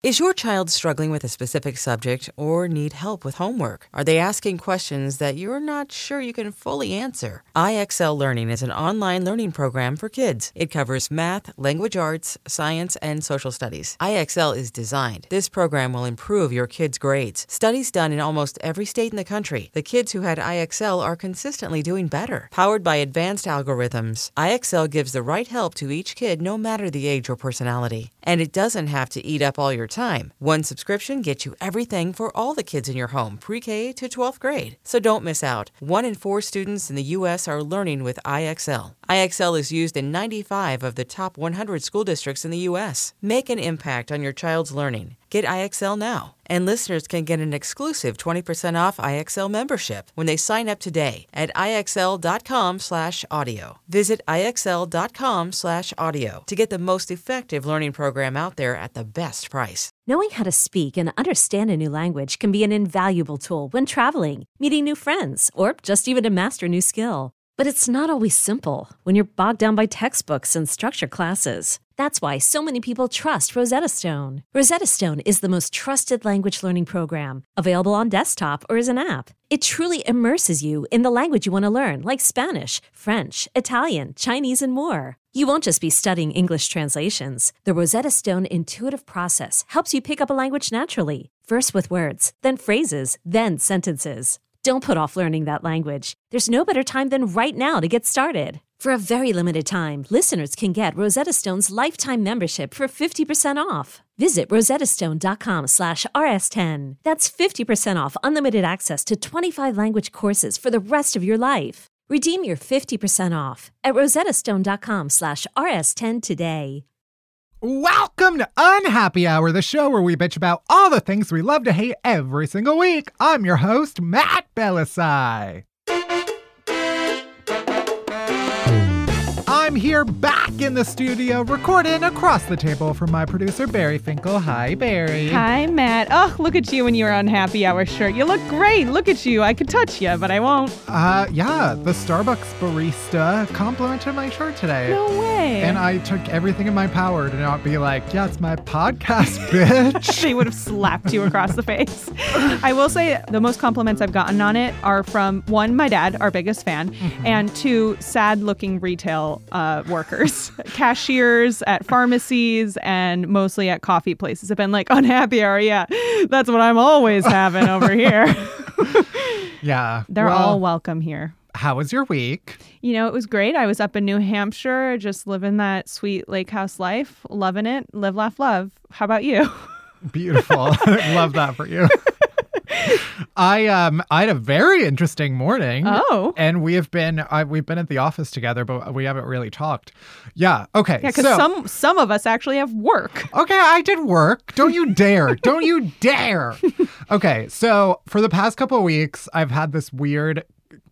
Is your child struggling with a specific subject or need help with homework? Are they asking questions that you're not sure you can fully answer? IXL Learning is an online learning program for kids. It covers math, language arts, science, and social studies. IXL is designed. This program will improve your kids' grades. Studies done in almost every state in the country. The kids who had IXL are consistently doing better. Powered by advanced algorithms, IXL gives the right help to each kid no matter the age or personality. And it doesn't have to eat up all your time. One subscription gets you everything for all the kids in your home, pre-K to 12th grade. So don't miss out. 1 in 4 students in the U.S. are learning with IXL. IXL is used in 95 of the top 100 school districts in the U.S. Make an impact on your child's learning. Get IXL now. And listeners can get an exclusive 20% off IXL membership when they sign up today at IXL.com/audio. Visit IXL.com/audio to get the most effective learning program out there at the best price. Knowing how to speak and understand a new language can be an invaluable tool when traveling, meeting new friends, or just even to master a new skill. But it's not always simple when you're bogged down by textbooks and structured classes. That's why so many people trust Rosetta Stone. Rosetta Stone is the most trusted language learning program, available on desktop or as an app. It truly immerses you in the language you want to learn, like Spanish, French, Italian, Chinese, and more. You won't just be studying English translations. The Rosetta Stone intuitive process helps you pick up a language naturally, first with words, then phrases, then sentences. Don't put off learning that language. There's no better time than right now to get started. For a very limited time, listeners can get Rosetta Stone's lifetime membership for 50% off. Visit rosettastone.com/rs10. That's 50% off unlimited access to 25 language courses for the rest of your life. Redeem your 50% off at rosettastone.com/rs10 today. Welcome to Unhappy Hour, the show where we bitch about all the things we love to hate every single week. I'm your host, Matt Belisai. I'm here back in the studio, recording across the table from my producer, Barry Finkel. Hi, Barry. Hi, Matt. Oh, look at you in your Unhappy Hour shirt. You look great. Look at you. I could touch you, but I won't. Yeah, the Starbucks barista complimented my shirt today. No way. And I took everything in my power to not be like, yeah, it's my podcast, bitch. They would have slapped you across the face. I will say the most compliments I've gotten on it are from, 1, my dad, our biggest fan, and 2, sad-looking retail workers, cashiers at pharmacies and mostly at coffee places have been like, Unhappy Hour, yeah, that's what I'm always having over here. Yeah. They're all welcome here. How was your week? You know, it was great. I was up in New Hampshire, just living that sweet lake house life, loving it. Live, laugh, love. How about you? Beautiful. Love that for you. I had a very interesting morning. Oh. And we've been at the office together, but we haven't really talked. Yeah. Okay. Yeah, because some of us actually have work. Okay, I did work. Don't you dare. Don't you dare. Okay, so for the past couple of weeks, I've had this weird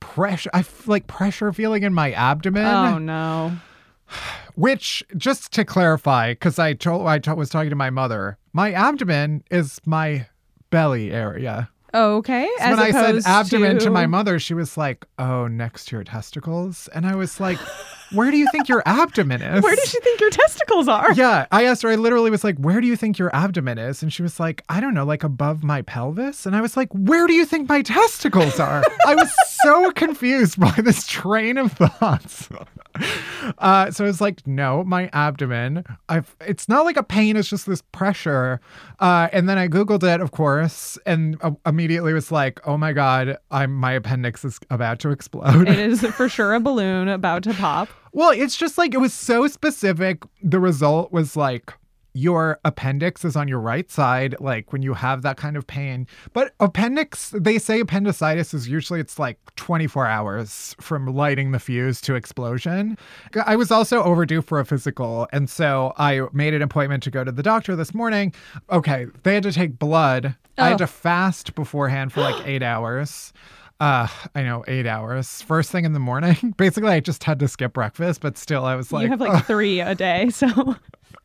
pressure feeling in my abdomen. Oh, no. Which, just to clarify, because I was talking to my mother, my abdomen is my belly area. Okay. So when I said abdomen to my mother, she was like, oh, next to your testicles. And I was like, where do you think your abdomen is? Where does she think your testicles are? Yeah. I asked her, I literally was like, where do you think your abdomen is? And she was like, I don't know, like above my pelvis. And I was like, where do you think my testicles are? I was so confused by this train of thoughts. So I was like, no, my abdomen. It's not like a pain. It's just this pressure. And then I Googled it, of course, and immediately was like, oh my God, my appendix is about to explode. It is for sure a balloon about to pop. Well, it's just like, it was so specific. The result was like, your appendix is on your right side, like when you have that kind of pain. But they say appendicitis is usually, it's like 24 hours from lighting the fuse to explosion. I was also overdue for a physical. And so I made an appointment to go to the doctor this morning. Okay, they had to take blood. I had to fast beforehand for like 8 hours. I know, 8 hours. First thing in the morning. Basically, I just had to skip breakfast, but still I was like... You have like 3 a day, so...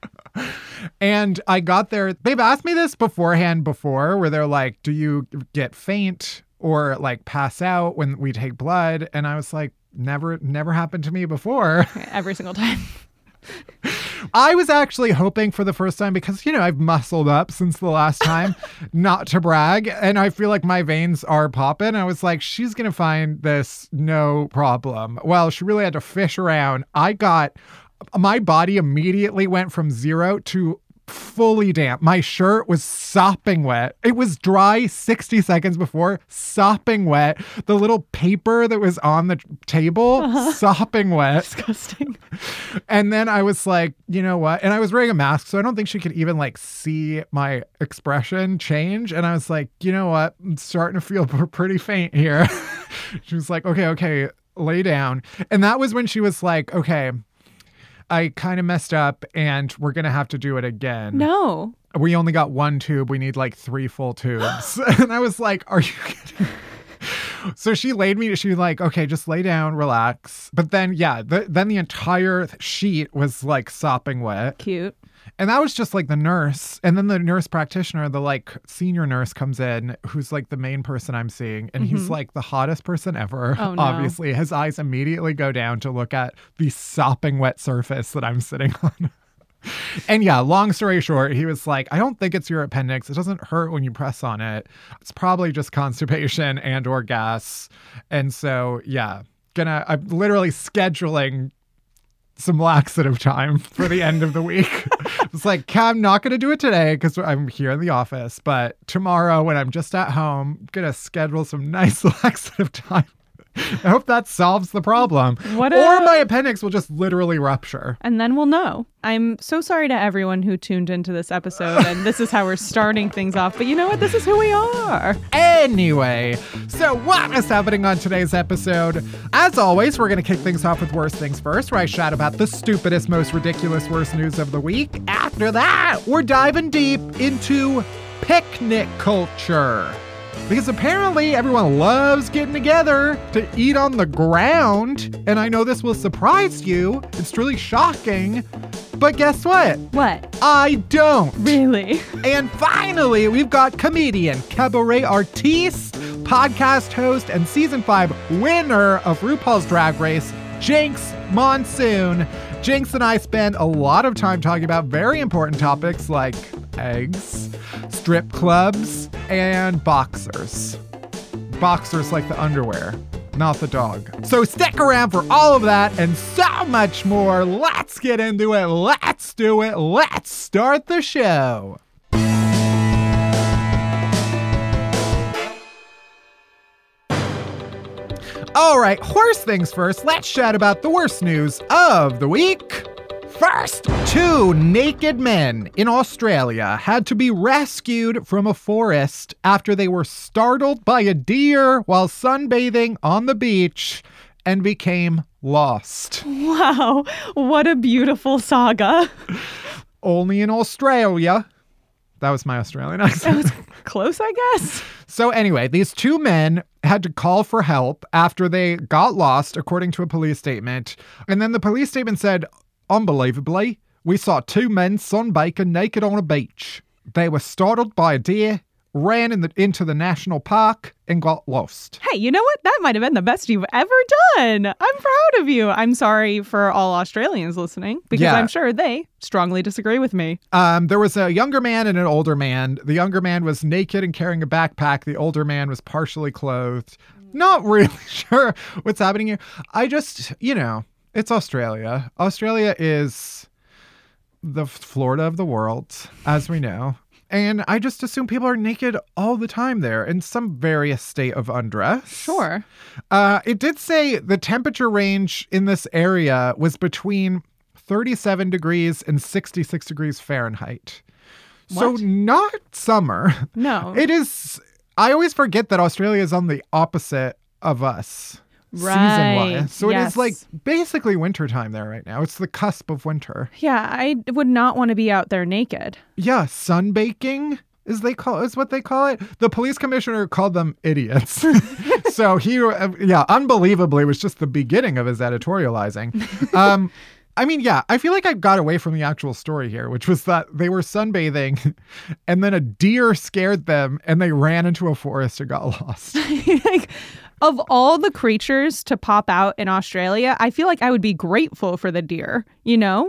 And I got there. They've asked me this beforehand where they're like, do you get faint or like pass out when we take blood? And I was like, never happened to me before. Every single time. I was actually hoping for the first time because, I've muscled up since the last time, not to brag. And I feel like my veins are popping. I was like, she's going to find this no problem. Well, she really had to fish around. My body immediately went from 0 to fully damp. My shirt was sopping wet. It was dry 60 seconds before, sopping wet. The little paper that was on the table, sopping wet. Disgusting. And then I was like, you know what? And I was wearing a mask, so I don't think she could even see my expression change. And I was like, you know what? I'm starting to feel pretty faint here. She was like, okay, lay down. And that was when she was like, okay, I kind of messed up and we're going to have to do it again. No. We only got 1 tube. We need 3 full tubes. And I was like, are you kidding? So she laid me, she was like, okay, just lay down, relax. But then, then the entire sheet was sopping wet. Cute. And that was just the nurse. And then the nurse practitioner, the senior nurse comes in, who's the main person I'm seeing. And he's the hottest person ever. Oh, no. Obviously, his eyes immediately go down to look at the sopping wet surface that I'm sitting on. And long story short, he was like, I don't think it's your appendix. It doesn't hurt when you press on it. It's probably just constipation and or gas. And so, I'm literally scheduling some laxative time for the end of the week. It's like, I'm not going to do it today because I'm here in the office, but tomorrow when I'm just at home, I'm going to schedule some nice laxative time. I hope that solves the problem. Or my appendix will just literally rupture. And then we'll know. I'm so sorry to everyone who tuned into this episode, and this is how we're starting things off. But you know what? This is who we are. Anyway, so what is happening on today's episode? As always, we're going to kick things off with Worst Things First, where I chat about the stupidest, most ridiculous, worst news of the week. After that, we're diving deep into picnic culture. Because apparently everyone loves getting together to eat on the ground. And I know this will surprise you. It's really shocking. But guess what? What? I don't. Really? And finally, we've got comedian, cabaret artiste, podcast host, and season 5 winner of RuPaul's Drag Race, Jinx Monsoon. Jinx and I spend a lot of time talking about very important topics like eggs, strip clubs, and boxers. Boxers like the underwear, not the dog. So stick around for all of that and so much more. Let's get into it. Let's do it. Let's start the show. All right, worst things first. Let's chat about the worst news of the week. First, 2 naked men in Australia had to be rescued from a forest after they were startled by a deer while sunbathing on the beach and became lost. Wow, what a beautiful saga. Only in Australia. That was my Australian accent. That was close, I guess. So anyway, these 2 men had to call for help after they got lost, according to a police statement. And then the police statement said, unbelievably, we saw 2 men sunbaking naked on a beach. They were startled by a deer, ran into the national park, and got lost. Hey, you know what? That might have been the best you've ever done. I'm proud of you. I'm sorry for all Australians listening, because I'm sure they strongly disagree with me. There was a younger man and an older man. The younger man was naked and carrying a backpack. The older man was partially clothed. Not really sure what's happening here. I just, it's Australia. Australia is the Florida of the world, as we know. And I just assume people are naked all the time there in some various state of undress. Sure. It did say the temperature range in this area was between 37 degrees and 66 degrees Fahrenheit. What? So not summer. No. It is. I always forget that Australia is on the opposite of us. Right. Season-wise. So Yes. it is basically wintertime there right now. It's the cusp of winter. Yeah, I would not want to be out there naked. Yeah, sunbaking is what they call it. The police commissioner called them idiots. So he, unbelievably, was just the beginning of his editorializing. I feel like I got away from the actual story here, which was that they were sunbathing and then a deer scared them and they ran into a forest and got lost. Of all the creatures to pop out in Australia, I feel like I would be grateful for the deer,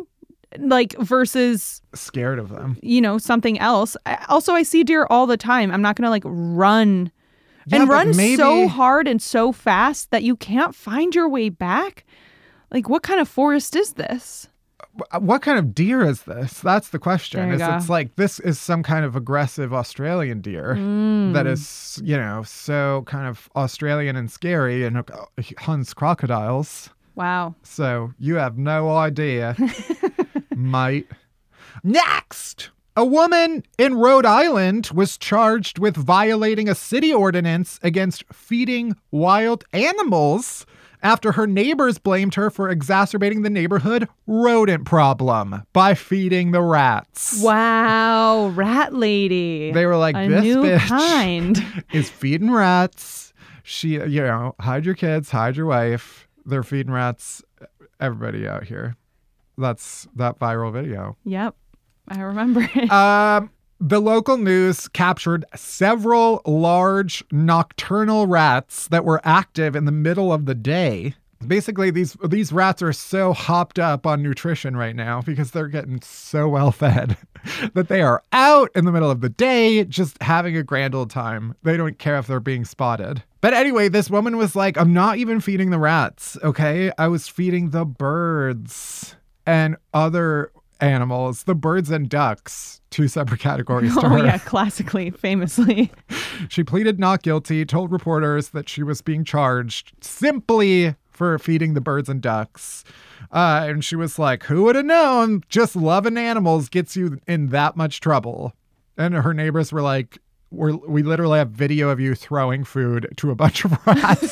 like versus, Scared of them. something else. I see deer all the time. I'm not going to like run Yeah, and but run maybe- so hard and so fast that you can't find your way back. Like, what kind of forest is this? What kind of deer is this? That's the question. There you go. It's like this is some kind of aggressive Australian deer that is, so kind of Australian and scary and hunts crocodiles. Wow. So you have no idea, mate. Next! A woman in Rhode Island was charged with violating a city ordinance against feeding wild animals after her neighbors blamed her for exacerbating the neighborhood rodent problem by feeding the rats. Wow. Rat lady. They were like, a this new bitch kind. is feeding rats. She, hide your kids, hide your wife. They're feeding rats. Everybody out here. That's that viral video. Yep. I remember it. The local news captured several large nocturnal rats that were active in the middle of the day. Basically, these rats are so hopped up on nutrition right now because they're getting so well fed that they are out in the middle of the day just having a grand old time. They don't care if they're being spotted. But anyway, this woman was like, I'm not even feeding the rats, okay? I was feeding the birds and other animals, the birds and ducks, two separate categories to her. Yeah, classically, famously. She pleaded not guilty, told reporters that she was being charged simply for feeding the birds and ducks. And she was like, who would have known just loving animals gets you in that much trouble? And her neighbors were like, we literally have video of you throwing food to a bunch of rats.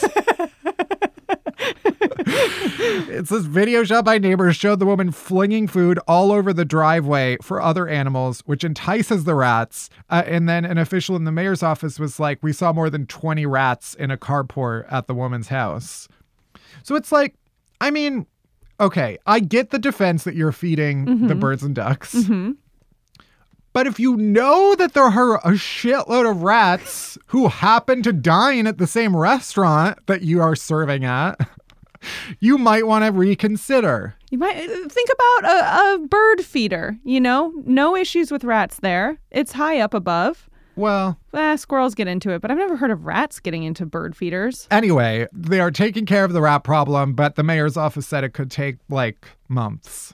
It's this video shot by neighbors showed the woman flinging food all over the driveway for other animals, which entices the rats. And then an official in the mayor's office was like, we saw more than 20 rats in a carport at the woman's house. So it's like, I mean, okay, I get the defense that you're feeding the birds and ducks. Mm-hmm. But if you know that there are a shitload of rats who happen to dine at the same restaurant that you are serving at, you might want to reconsider. You might think about a bird feeder, No issues with rats there. It's high up above. Well, Squirrels get into it, but I've never heard of rats getting into bird feeders. Anyway, they are taking care of the rat problem, but the mayor's office said it could take like months.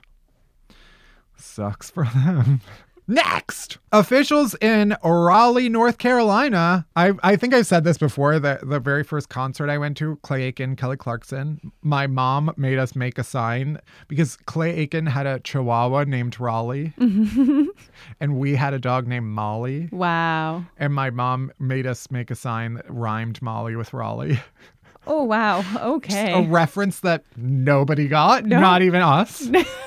Sucks for them. Next, officials in Raleigh, North Carolina. I think I've said this before. The very first concert I went to, Clay Aiken, Kelly Clarkson, my mom made us make a sign because Clay Aiken had a chihuahua named Raleigh. And we had a dog named Molly. Wow. And my mom made us make a sign that rhymed Molly with Raleigh. Oh, wow. Okay. Just a reference that nobody got, not even us.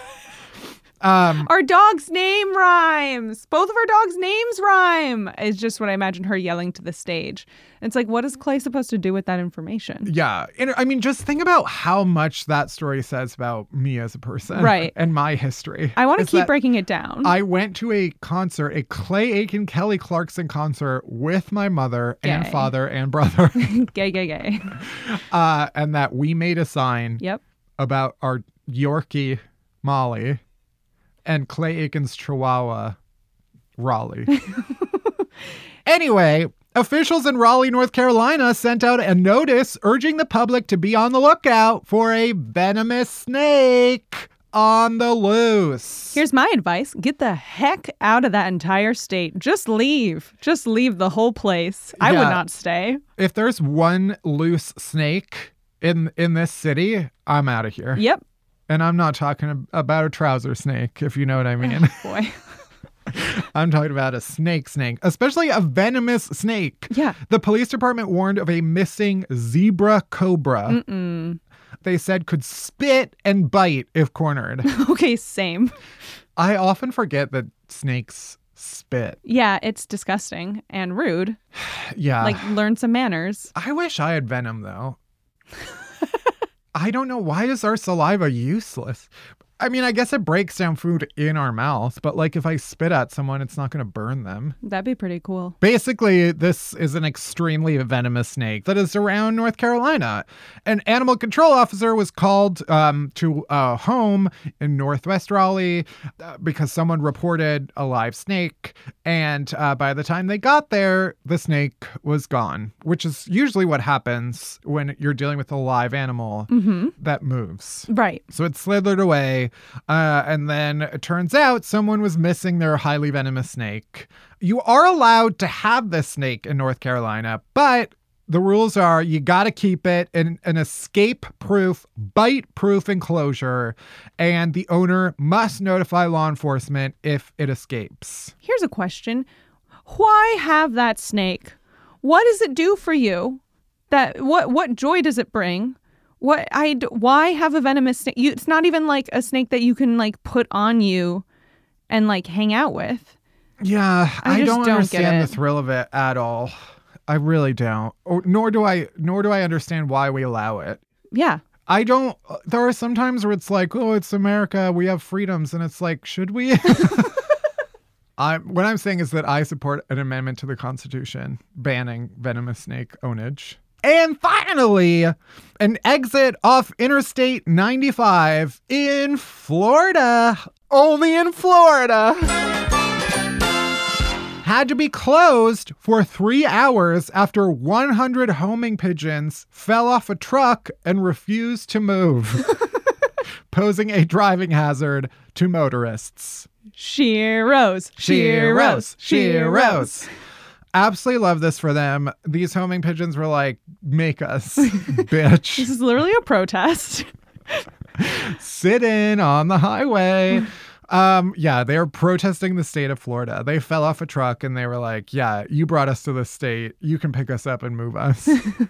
Our dog's name rhymes. Both of our dogs' names rhyme. Is just what I imagine her yelling to the stage. It's like, what is Clay supposed to do with that information? Yeah. And I mean, just think about how much that story says about me as a person. Right. And my history. I want to keep breaking it down. I went to a concert, a Clay Aiken, Kelly Clarkson concert with my mother and father and brother. Gay. And that we made a sign about our Yorkie, Molly, and Clay Aiken's Chihuahua, Raleigh. Anyway, officials in Raleigh, North Carolina sent out a notice urging the public to be on the lookout for a venomous snake on the loose. Here's my advice. Get the heck out of that entire state. Just leave. Just leave the whole place. I would not stay. If there's one loose snake in this city, I'm out of here. Yep. And I'm not talking about a trouser snake, if you know what I mean. Oh, boy. I'm talking about a snake, especially a venomous snake. Yeah. The police department warned of a missing zebra cobra. They said could spit and bite if cornered. Okay, same. I often forget that snakes spit. Yeah, it's disgusting and rude. Yeah. Like, learn some manners. I wish I had venom, though. I don't know. Why is our saliva useless? I mean, I guess it breaks down food in our mouth, but like if I spit at someone, it's not going to burn them. That'd be pretty cool. Basically, this is an extremely venomous snake that is around North Carolina. An animal control officer was called to a home in Northwest Raleigh because someone reported a live snake. And by the time they got there, the snake was gone, which is usually what happens when you're dealing with a live animal that moves. Right. So it slithered away. And then it turns out someone was missing their highly venomous snake. You are allowed to have this snake in North Carolina, but the rules are you got to keep it in an escape-proof, bite-proof enclosure, and the owner must notify law enforcement if it escapes. Here's a question. Why have that snake? What does it do for you? What joy does it bring? Why have a venomous snake? It's not even like a snake that you can like put on you and like hang out with. Yeah, I don't understand the get it. thrill of it at all. I really don't. Nor do I understand why we allow it. Yeah. I don't. There are some times where it's like, oh, it's America, we have freedoms, and it's like, should we? What I'm saying is that I support an amendment to the Constitution banning venomous snake ownage. And finally, an exit off Interstate 95 in Florida. Only in Florida. Had to be closed for 3 hours after 100 homing pigeons fell off a truck and refused to move, posing a driving hazard to motorists. Sheeros. Absolutely love this for them. These homing pigeons were like, make us, bitch. This is literally a protest. Sit in on the highway. Yeah, they're protesting the state of Florida. They fell off a truck and they were like, yeah, you brought us to this state. You can pick us up and move us.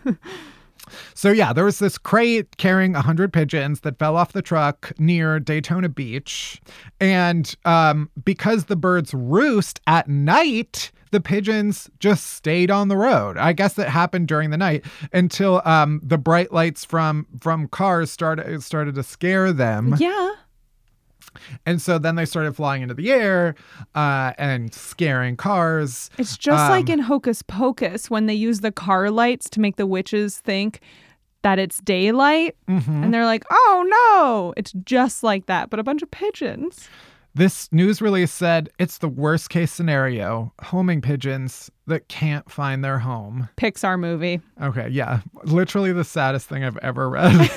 So yeah, there was this crate carrying 100 pigeons that fell off the truck near Daytona Beach. And because the birds roost at night, the pigeons just stayed on the road. I guess that happened during the night until the bright lights from cars started to scare them. Yeah. And so then they started flying into the air and scaring cars. It's just like in Hocus Pocus when they use the car lights to make the witches think that it's daylight. And they're like, oh, no. It's just like that, but a bunch of pigeons. This news release said it's the worst case scenario. Homing pigeons that can't find their home. Pixar movie. Okay, yeah. Literally the saddest thing I've ever read.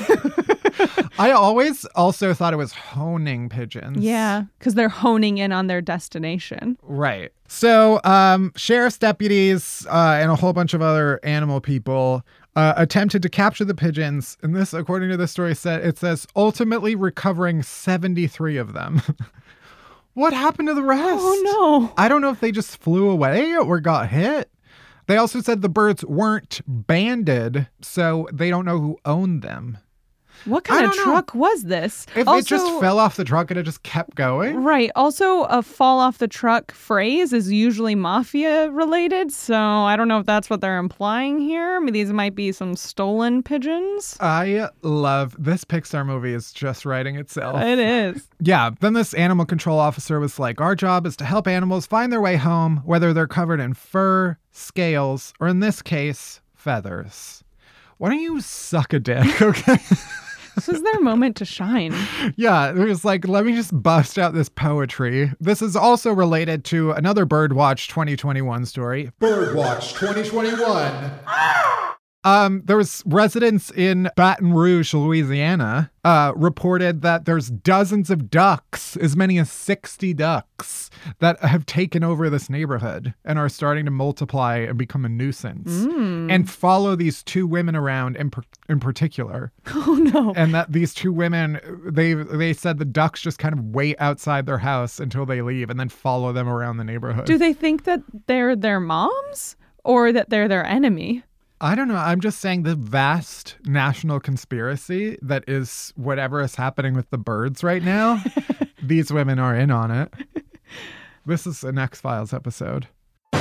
I always also thought it was honing pigeons. Yeah, because they're honing in on their destination. Right. So sheriff's deputies and a whole bunch of other animal people attempted to capture the pigeons. And this, according to the story, says ultimately recovering 73 of them. What happened to the rest? Oh, no. I don't know if they just flew away or got hit. They also said the birds weren't banded, so they don't know who owned them. What kind of truck was this? If it just fell off the truck and it just kept going? Right. Also, a fall off the truck phrase is usually mafia related. So I don't know if that's what they're implying here. I mean, these might be some stolen pigeons. I love this Pixar movie is just writing itself. It is. Yeah. Then this animal control officer was like, our job is to help animals find their way home, whether they're covered in fur, scales, or in this case, feathers. Why don't you suck a dick, okay? This is their moment to shine. Yeah, it was like, let me just bust out this poetry. This is also related to another Birdwatch 2021 story. Birdwatch 2021. There was residents in Baton Rouge, Louisiana, reported that there's dozens of ducks, as many as 60 ducks, that have taken over this neighborhood and are starting to multiply and become a nuisance and follow these two women around in particular. Oh, no. And that these two women, they said the ducks just kind of wait outside their house until they leave and then follow them around the neighborhood. Do they think that they're their moms or that they're their enemy? I don't know. I'm just saying the vast national conspiracy that is whatever is happening with the birds right now. These women are in on it. This is an X-Files episode.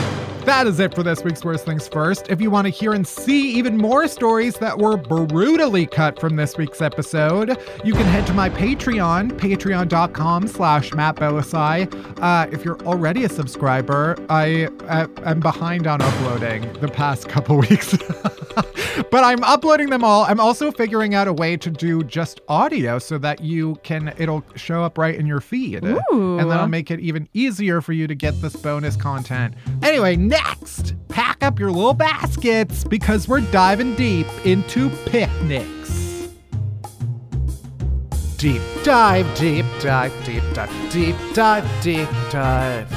That is it for this week's Worst Things First. If you want to hear and see even more stories that were brutally cut from this week's episode, you can head to my Patreon, patreon.com/Matt Belisai. If you're already a subscriber, I'm behind on uploading the past couple weeks. But I'm uploading them all. I'm also figuring out a way to do just audio so that it'll show up right in your feed. Ooh. And that'll make it even easier for you to get this bonus content. Anyway, next, pack up your little baskets because we're diving deep into picnics. Deep dive, deep dive, deep dive, deep dive, deep dive.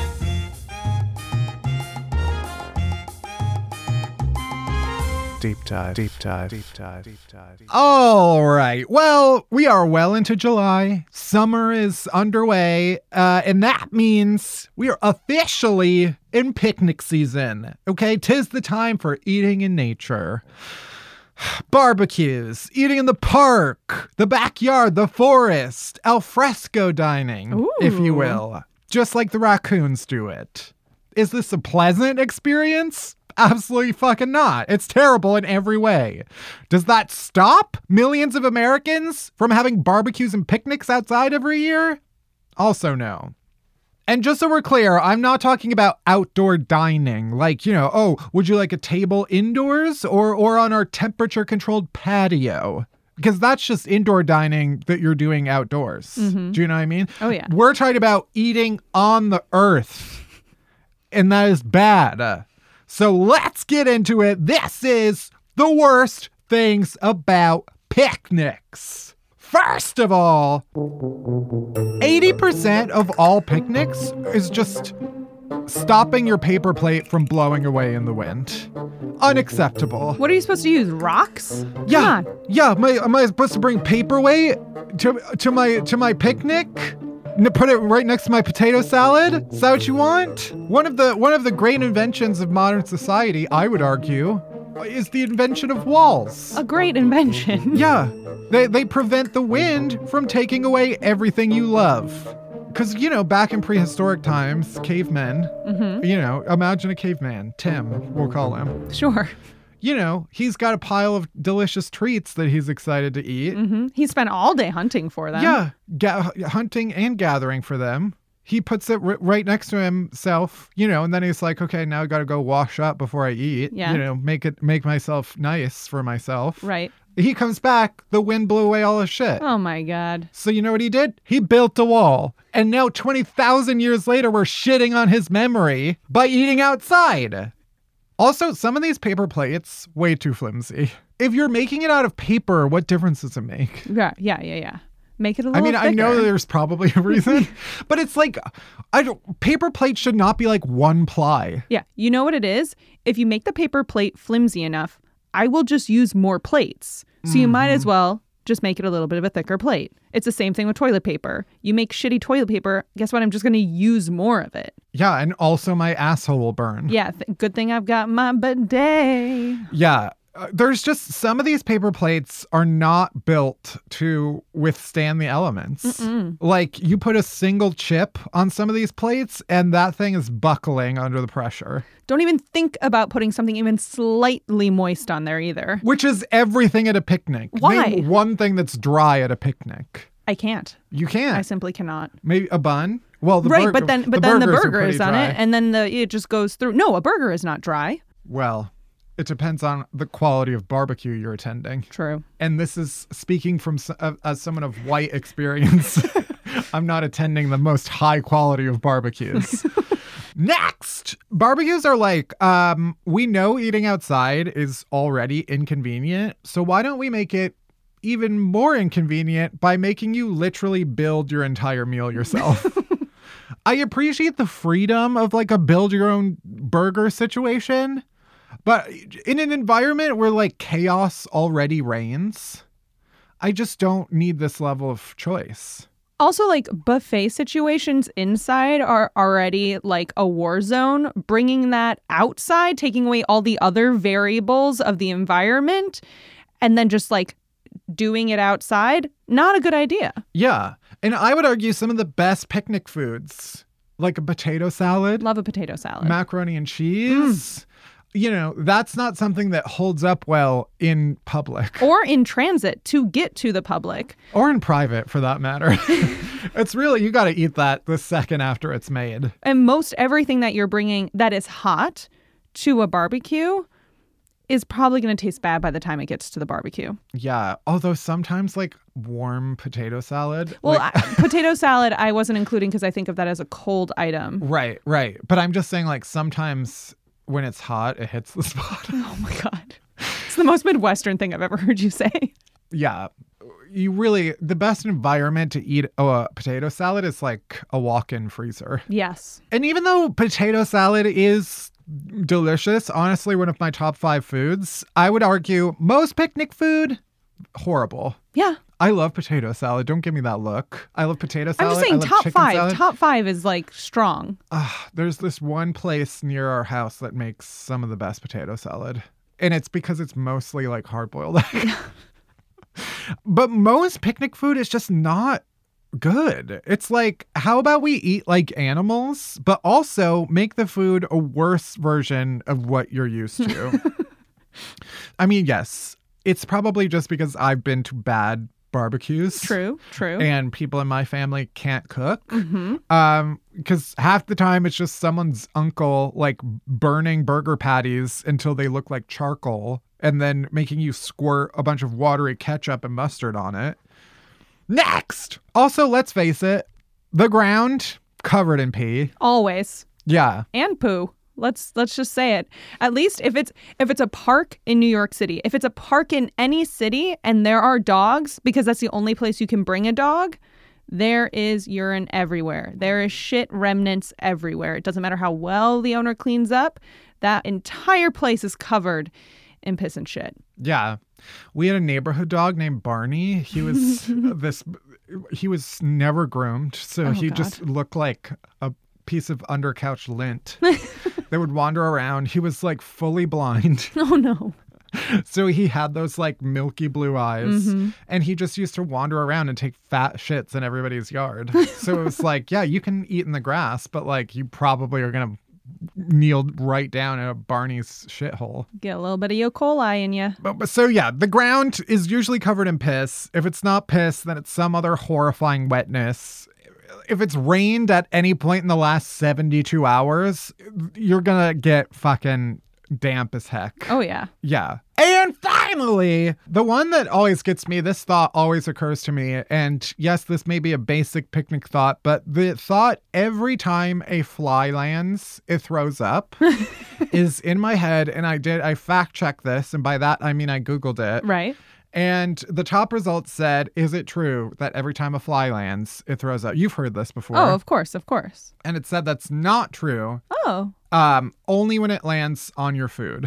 Deep dive, deep dive, deep dive, deep dive. All right. Well, we are well into July. Summer is underway, and that means we are officially in picnic season. Okay, 'tis the time for eating in nature. Barbecues, eating in the park, the backyard, the forest, al fresco dining, if you will, just like the raccoons do it. Is this a pleasant experience? Absolutely fucking not. It's terrible in every way. Does that stop millions of Americans from having barbecues and picnics outside every year? Also no. And just so we're clear, I'm not talking about outdoor dining. Like, would you like a table indoors or on our temperature-controlled patio? Because that's just indoor dining that you're doing outdoors. Mm-hmm. Do you know what I mean? Oh, yeah. We're talking about eating on the earth. And that is bad. So let's get into it. This is the worst things about picnics. First of all, 80% of all picnics is just stopping your paper plate from blowing away in the wind. Unacceptable. What are you supposed to use? Rocks? Yeah. Come on. Yeah. Am I supposed to bring paperweight to my picnic? Put it right next to my potato salad? Is that what you want? One of the great inventions of modern society, I would argue, is the invention of walls. A great invention. Yeah. They prevent the wind from taking away everything you love. Because, back in prehistoric times, cavemen, imagine a caveman, Tim, we'll call him. Sure. He's got a pile of delicious treats that he's excited to eat. Mm-hmm. He spent all day hunting for them. Yeah, hunting and gathering for them. He puts it right next to himself, and then he's like, okay, now I got to go wash up before I eat. Yeah. Make myself nice for myself. Right. He comes back, the wind blew away all his shit. Oh my God. So you know what he did? He built a wall. And now 20,000 years later, we're shitting on his memory by eating outside. Also, some of these paper plates, way too flimsy. If you're making it out of paper, what difference does it make? Yeah. Make it a little thicker. I know there's probably a reason, but it's like, paper plates should not be like one ply. Yeah. You know what it is? If you make the paper plate flimsy enough, I will just use more plates. So you might as well just make it a little bit of a thicker plate. It's the same thing with toilet paper. You make shitty toilet paper, guess what? I'm just going to use more of it. Yeah, and also my asshole will burn. Yeah, good thing I've got my bidet. Yeah. There's just some of these paper plates are not built to withstand the elements. Mm-mm. Like you put a single chip on some of these plates and that thing is buckling under the pressure. Don't even think about putting something even slightly moist on there either. Which is everything at a picnic. Why? Name one thing that's dry at a picnic. I can't. You can't. I simply cannot. Maybe a bun? Well, but then the burger is on it and then it just goes through. No, a burger is not dry. Well, it depends on the quality of barbecue you're attending. True. And this is speaking from as someone of white experience. I'm not attending the most high quality of barbecues. Next, barbecues are like, we know eating outside is already inconvenient. So why don't we make it even more inconvenient by making you literally build your entire meal yourself? I appreciate the freedom of like a build your own burger situation. But in an environment where like chaos already reigns, I just don't need this level of choice. Also, like buffet situations inside are already like a war zone. Bringing that outside, taking away all the other variables of the environment, and then just like doing it outside, not a good idea. Yeah. And I would argue some of the best picnic foods, like a potato salad, Love a potato salad. macaroni and cheese. You know, that's not something that holds up well in public. Or in transit to get to the public. Or in private, for that matter. It's really, you got to eat that the second after it's made. And most everything that you're bringing that is hot to a barbecue is probably going to taste bad by the time it gets to the barbecue. Yeah. Although sometimes like warm potato salad. Well, like, potato salad I wasn't including because I think of that as a cold item. Right. But I'm just saying like sometimes when it's hot, it hits the spot. Oh my God. It's the most Midwestern thing I've ever heard you say. Yeah. The best environment to eat a potato salad is like a walk-in freezer. Yes. And even though potato salad is delicious, honestly, one of my top 5 foods, I would argue most picnic food, horrible. Yeah. I love potato salad. Don't give me that look. I love potato salad. I'm just saying I love top chicken 5. salad. Top 5 is like strong. There's this one place near our house that makes some of the best potato salad. And it's because it's mostly like hard-boiled egg. But most picnic food is just not good. It's like, how about we eat like animals, but also make the food a worse version of what you're used to? I mean, yes, it's probably just because I've been to bad barbecues. True. And people in my family can't cook. Mm-hmm. Because half the time it's just someone's uncle like burning burger patties until they look like charcoal and then making you squirt a bunch of watery ketchup and mustard on it. Next! Also, let's face it, the ground covered in pee. Always. Yeah. And poo. Let's just say it. At least if it's a park in New York City, if it's a park in any city and there are dogs, because that's the only place you can bring a dog, there is urine everywhere. There is shit remnants everywhere. It doesn't matter how well the owner cleans up. That entire place is covered in piss and shit. Yeah. We had a neighborhood dog named Barney. He was he was never groomed. So he God. just looked like a piece of undercouch lint that would wander around. He was like fully blind. Oh no. So he had those like milky blue eyes and he just used to wander around and take fat shits in everybody's yard. So it was like, yeah, you can eat in the grass, but like you probably are going to kneel right down in a Barney's shithole. Get a little bit of E. coli in you. But so yeah, the ground is usually covered in piss. If it's not piss, then it's some other horrifying wetness. If it's rained at any point in the last 72 hours, you're gonna get fucking damp as heck. Oh yeah. Yeah. And finally, the one that always gets me, this thought always occurs to me, and yes, this may be a basic picnic thought, but the thought every time a fly lands, it throws up, is in my head, and I fact checked this, and by that I mean I Googled it. Right. And the top results said, is it true that every time a fly lands, it throws up? You've heard this before. Oh, of course. And it said that's not true. Oh. Only when it lands on your food.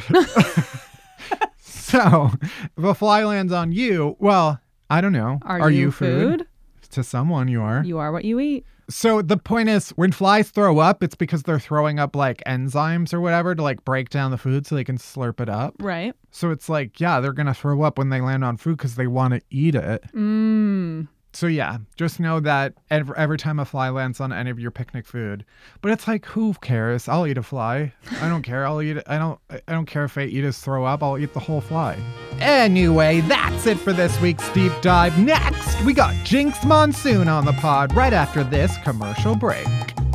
So, if a fly lands on you, well, I don't know. Are you food? To someone, you are. You are what you eat. So the point is, when flies throw up, it's because they're throwing up like enzymes or whatever to like break down the food so they can slurp it up. Right. So it's like, yeah, they're going to throw up when they land on food because they want to eat it. So yeah, just know that every time a fly lands on any of your picnic food. But it's like, who cares? I'll eat a fly. I don't care. I'll eat it. I don't care if I eat his throw up. I'll eat the whole fly. Anyway, that's it for this week's deep dive. Next, we got Jinx Monsoon on the pod right after this commercial break.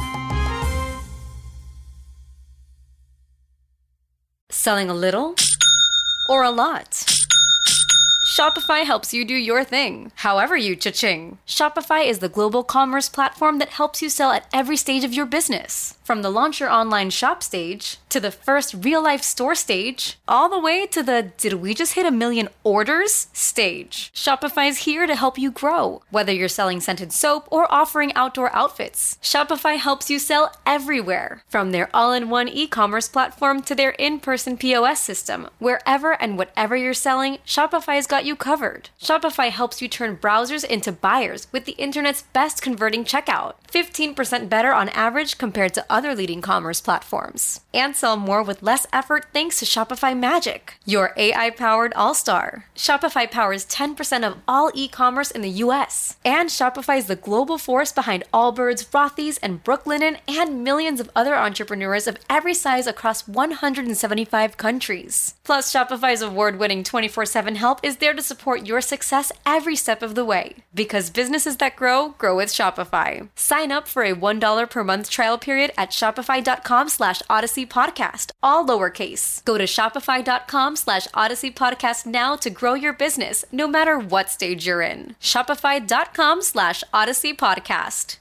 Selling a little or a lot? Shopify helps you do your thing, however you cha-ching. Shopify is the global commerce platform that helps you sell at every stage of your business. From the launch your online shop stage, to the first real-life store stage, all the way to the did we just hit 1 million orders stage. Shopify's here to help you grow. Whether you're selling scented soap or offering outdoor outfits, Shopify helps you sell everywhere. From their all-in-one e-commerce platform to their in-person POS system. Wherever and whatever you're selling, Shopify's got got you covered. Shopify helps you turn browsers into buyers with the internet's best converting checkout. 15% better on average compared to other leading commerce platforms. And sell more with less effort thanks to Shopify Magic, your AI-powered all-star. Shopify powers 10% of all e-commerce in the US. And Shopify is the global force behind Allbirds, Rothy's, and Brooklinen, and millions of other entrepreneurs of every size across 175 countries. Plus, Shopify's award-winning 24/7 help is there to support your success every step of the way. Because businesses that grow, grow with Shopify. Sign up for a $1 per month trial period at shopify.com/Odyssey Podcast, all lowercase. Go to shopify.com/Odyssey Podcast now to grow your business, no matter what stage you're in. Shopify.com/Odyssey Podcast.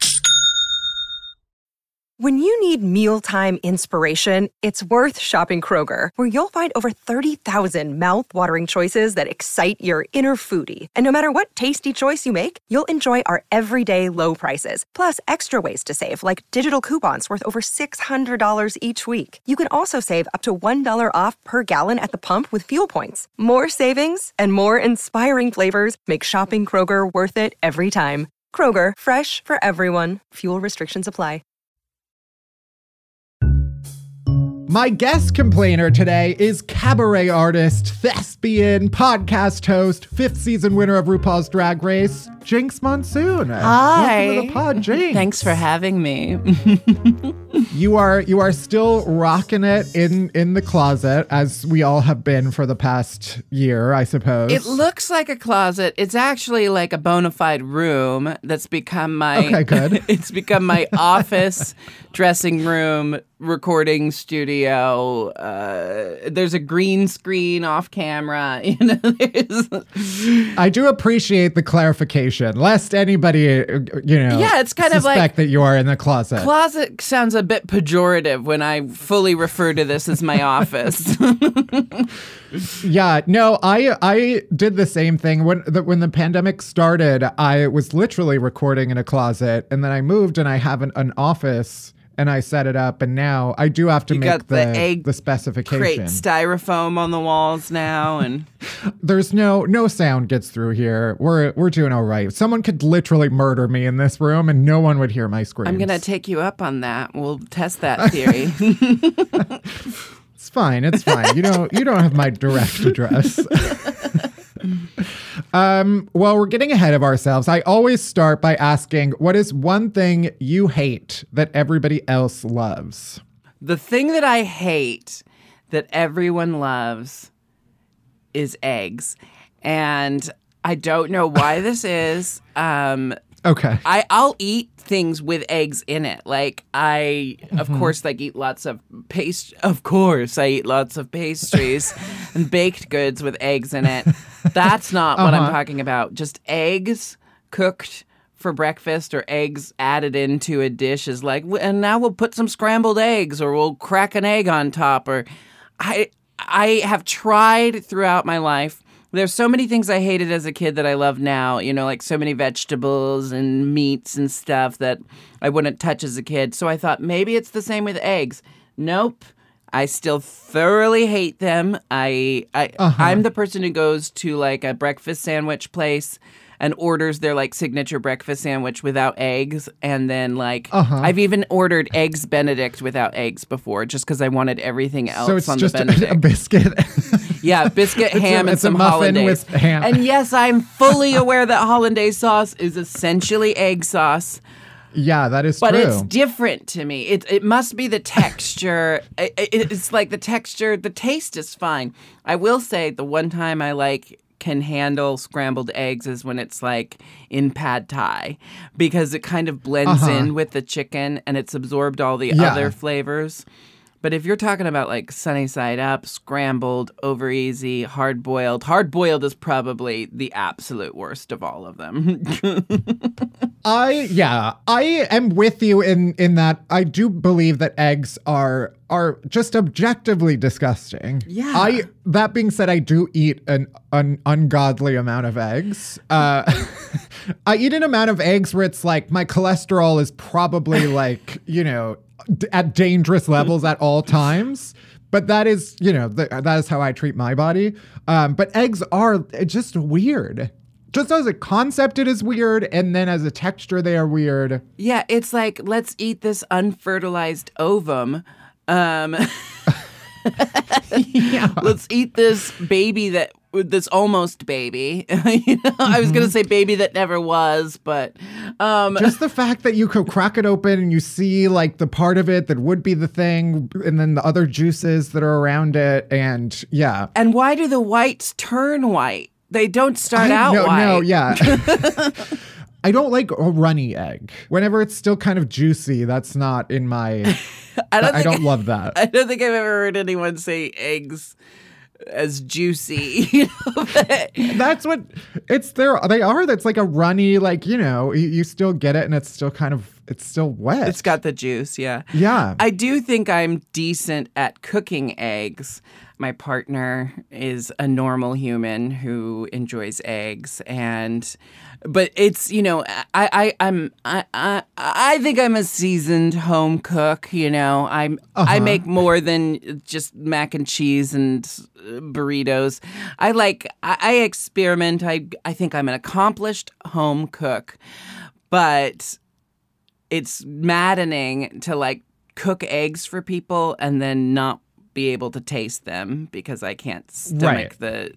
When you need mealtime inspiration, it's worth shopping Kroger, where you'll find over 30,000 mouth-watering choices that excite your inner foodie. And no matter what tasty choice you make, you'll enjoy our everyday low prices, plus extra ways to save, like digital coupons worth over $600 each week. You can also save up to $1 off per gallon at the pump with fuel points. More savings and more inspiring flavors make shopping Kroger worth it every time. Kroger, fresh for everyone. Fuel restrictions apply. My guest complainer today is cabaret artist, thespian, podcast host, 5th season winner of RuPaul's Drag Race, Jinkx Monsoon. Hi. Welcome to the pod, Jinkx. Thanks for having me. You are still rocking it in the closet, as we all have been for the past year, I suppose. It looks like a closet. It's actually like a bona fide room that's become my Okay, good. It's become my office, dressing room, recording studio. There's a green screen off camera. I do appreciate the clarification, lest anybody, it's kind of like suspect that you are in the closet. Closet sounds a bit pejorative when I fully refer to this as my office. Yeah, no, I did the same thing when the pandemic started. I was literally recording in a closet, and then I moved, and I have an office, and I set it up, and now I do have to make the specification. Crate styrofoam on the walls now, and there's no sound gets through here. We're doing all right. Someone could literally murder me in this room, and no one would hear my screams. I'm gonna take you up on that. We'll test that theory. It's fine. You don't have my direct address. Well, we're getting ahead of ourselves. I always start by asking, what is one thing you hate that everybody else loves? The thing that I hate that everyone loves is eggs. And I don't know why this is. Okay. I'll eat things with eggs in it. Like of course, eat lots of Of course, I eat lots of pastries and baked goods with eggs in it. That's not what I'm talking about. Just eggs cooked for breakfast or eggs added into a dish is like, and now we'll put some scrambled eggs or we'll crack an egg on top. Or I have tried throughout my life. There's so many things I hated as a kid that I love now, like so many vegetables and meats and stuff that I wouldn't touch as a kid. So I thought maybe it's the same with eggs. Nope. I still thoroughly hate them. I'm the person who goes to like a breakfast sandwich place and orders their like signature breakfast sandwich without eggs. And then I've even ordered eggs Benedict without eggs before just because I wanted everything else so it's on just the Benedict. A biscuit. Yeah, biscuit, ham, and some hollandaise. With ham. And yes, I'm fully aware that hollandaise sauce is essentially egg sauce. Yeah, that is but true. But it's different to me. It must be the texture. It's like the texture. The taste is fine. I will say the one time I can handle scrambled eggs is when it's in pad thai because it kind of blends in with the chicken and it's absorbed all the other flavors. But if you're talking about sunny side up, scrambled, over easy, hard boiled is probably the absolute worst of all of them. I am with you in that I do believe that eggs are just objectively disgusting. Yeah. That being said, I do eat an ungodly amount of eggs. I eat an amount of eggs where it's my cholesterol is probably at dangerous levels at all times. But that is, that is how I treat my body. But eggs are just weird. Just as a concept, it is weird. And then as a texture, they are weird. Yeah, it's like, let's eat this unfertilized ovum. Let's eat this baby this almost baby. I was going to say baby that never was, but just the fact that you could crack it open and you see like the part of it that would be the thing and then the other juices that are around it. And yeah. And why do the whites turn white? They don't start out white. No, yeah. I don't like a runny egg. Whenever it's still kind of juicy, that's not in my... I don't love that. I don't think I've ever heard anyone say eggs as juicy. That's what it's there. They are. That's like a runny, like, you still get it and it's still it's still wet. It's got the juice. Yeah. Yeah. I do think I'm decent at cooking eggs. My partner is a normal human who enjoys eggs, but it's I think I'm a seasoned home cook. I make more than just mac and cheese and burritos. I experiment. I think I'm an accomplished home cook, but it's maddening to like cook eggs for people and then not be able to taste them because I can't stomach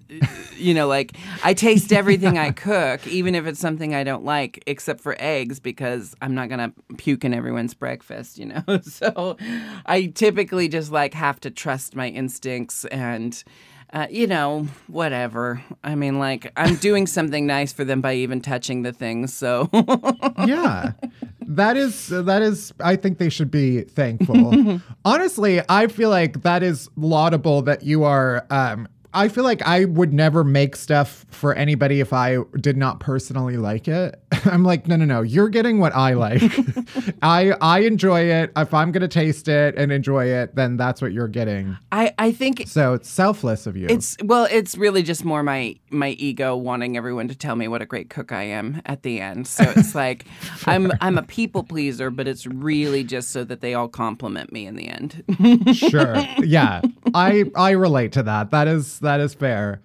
I taste everything I cook, even if it's something I don't like, except for eggs, because I'm not going to puke in everyone's breakfast, So I typically just have to trust my instincts and, whatever. I mean, I'm doing something nice for them by even touching the things. So yeah. That is, I think they should be thankful. Honestly, I feel like that is laudable that you are, I feel like I would never make stuff for anybody if I did not personally like it. I'm like, no, you're getting what I like. I enjoy it. If I'm going to taste it and enjoy it, then that's what you're getting. I think so. It's selfless of you. It's really just more my ego wanting everyone to tell me what a great cook I am at the end. So it's like I'm a people pleaser, but it's really just so that they all compliment me in the end. Sure. Yeah. I relate to that. That is fair.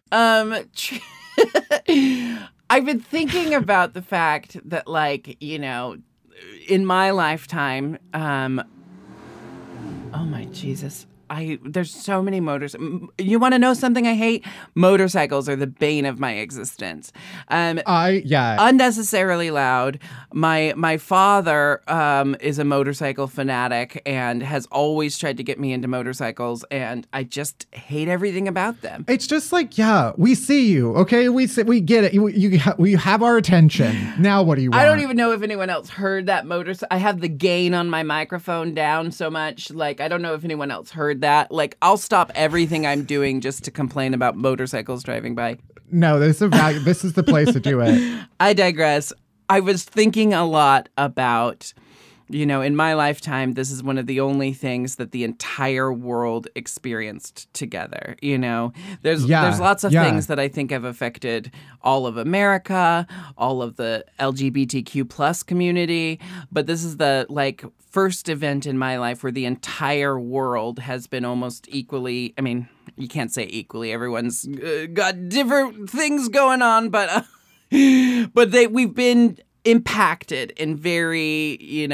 I've been thinking about the fact that, in my lifetime, oh my Jesus. There's so many you want to know something I hate? Motorcycles are the bane of my existence. Unnecessarily loud. My father is a motorcycle fanatic and has always tried to get me into motorcycles, and I just hate everything about them. It's just we see you, okay? We get it. We have our attention. Now what do you want? I don't even know if anyone else heard that I have the gain on my microphone down so much. I don't know if anyone else heard that. I'll stop everything I'm doing just to complain about motorcycles driving by. No, this is the place to do it. I digress. I was thinking a lot about, in my lifetime, this is one of the only things that the entire world experienced together. There's lots of things that I think have affected all of America, all of the LGBTQ plus community, but this is the first event in my life where the entire world has been almost equally, I mean, you can't say equally, everyone's got different things going on, but we've been impacted in very,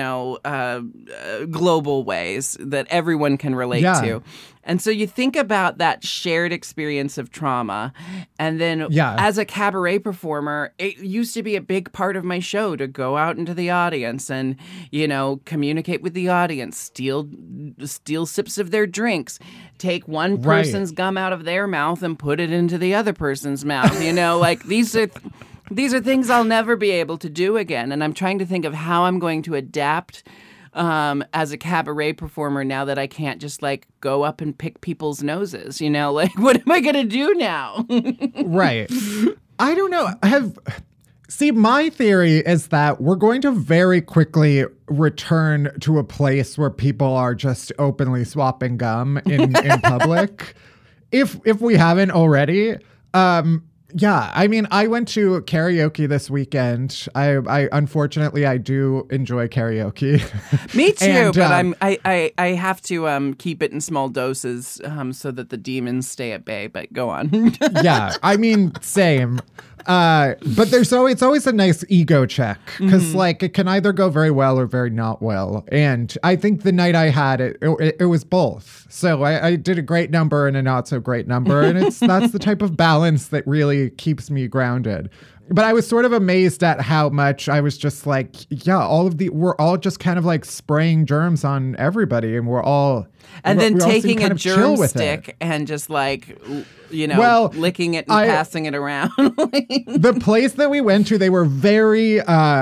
global ways that everyone can relate to. And so you think about that shared experience of trauma. And then as a cabaret performer, it used to be a big part of my show to go out into the audience and, communicate with the audience, steal sips of their drinks, take one person's gum out of their mouth and put it into the other person's mouth. These are things I'll never be able to do again. And I'm trying to think of how I'm going to adapt as a cabaret performer now that I can't just go up and pick people's noses, what am I going to do now? Right. I don't know. See, my theory is that we're going to very quickly return to a place where people are just openly swapping gum in public. If we haven't already, Yeah, I mean, I went to karaoke this weekend. I unfortunately I do enjoy karaoke. Me too, And, but I have to keep it in small doses so that the demons stay at bay. But go on. Yeah, I mean, same. But it's always a nice ego check because like it can either go very well or very not well. And I think the night I had it was both. So I did a great number and a not so great number, and that's the type of balance that really keeps me grounded. But I was sort of amazed at how much I was just like, yeah, we're all just kind of like spraying germs on everybody, and we're all then we all seem taking kind a of chill with germstick it. and just like, licking it and passing it around. The place that we went to, they were very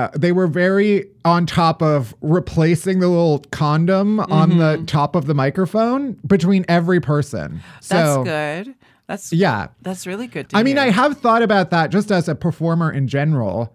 on top of replacing the little condom on the top of the microphone between every person. So, That's good. That's really good to I mean, hear. I have thought about that just as a performer in general,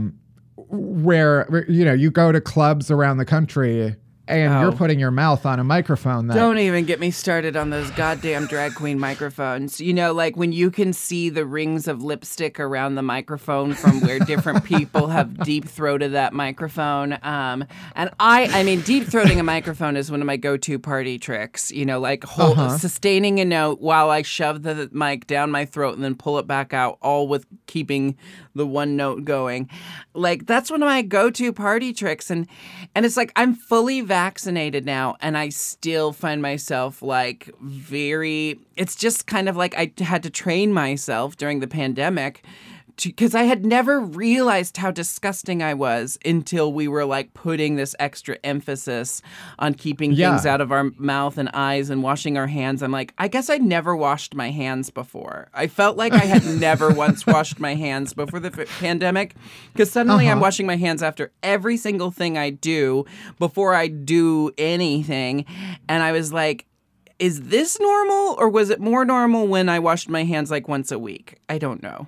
where you go to clubs around the country and you're putting your mouth on a microphone. Don't even get me started on those goddamn drag queen microphones. Like when you can see the rings of lipstick around the microphone from where different people have deep-throated that microphone. And I mean, deep-throating a microphone is one of my go-to party tricks. Sustaining a note while I shove the mic down my throat and then pull it back out, all with keeping the one note going. Like, that's one of my go-to party tricks. And it's like I'm fully vaccinated now, and I still find myself like it's just kind of like I had to train myself during the pandemic because I had never realized how disgusting I was until we were like putting this extra emphasis on keeping things out of our mouth and eyes and washing our hands. I'm like, I guess I never washed my hands before. I felt like I had never once washed my hands before the pandemic because suddenly I'm washing my hands after every single thing I do before I do anything. And I was like, is this normal, or was it more normal when I washed my hands like once a week? I don't know.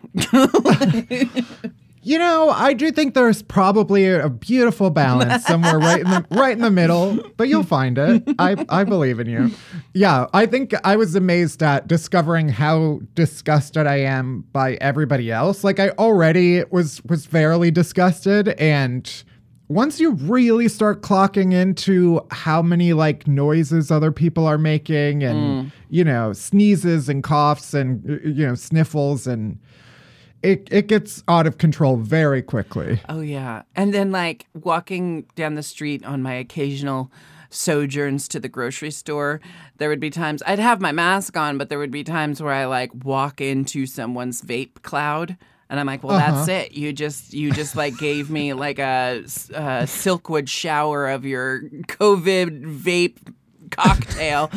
I do think there's probably a beautiful balance somewhere right in the middle, but you'll find it. I believe in you. Yeah, I think I was amazed at discovering how disgusted I am by everybody else. Like I already was fairly disgusted, and once you really start clocking into how many like noises other people are making and, sneezes and coughs and, sniffles, and it gets out of control very quickly. Oh, yeah. And then like walking down the street on my occasional sojourns to the grocery store, there would be times I'd have my mask on, but there would be times where I like walk into someone's vape cloud. And I'm like, well, that's it. You just like gave me like a Silkwood shower of your COVID vape cocktail.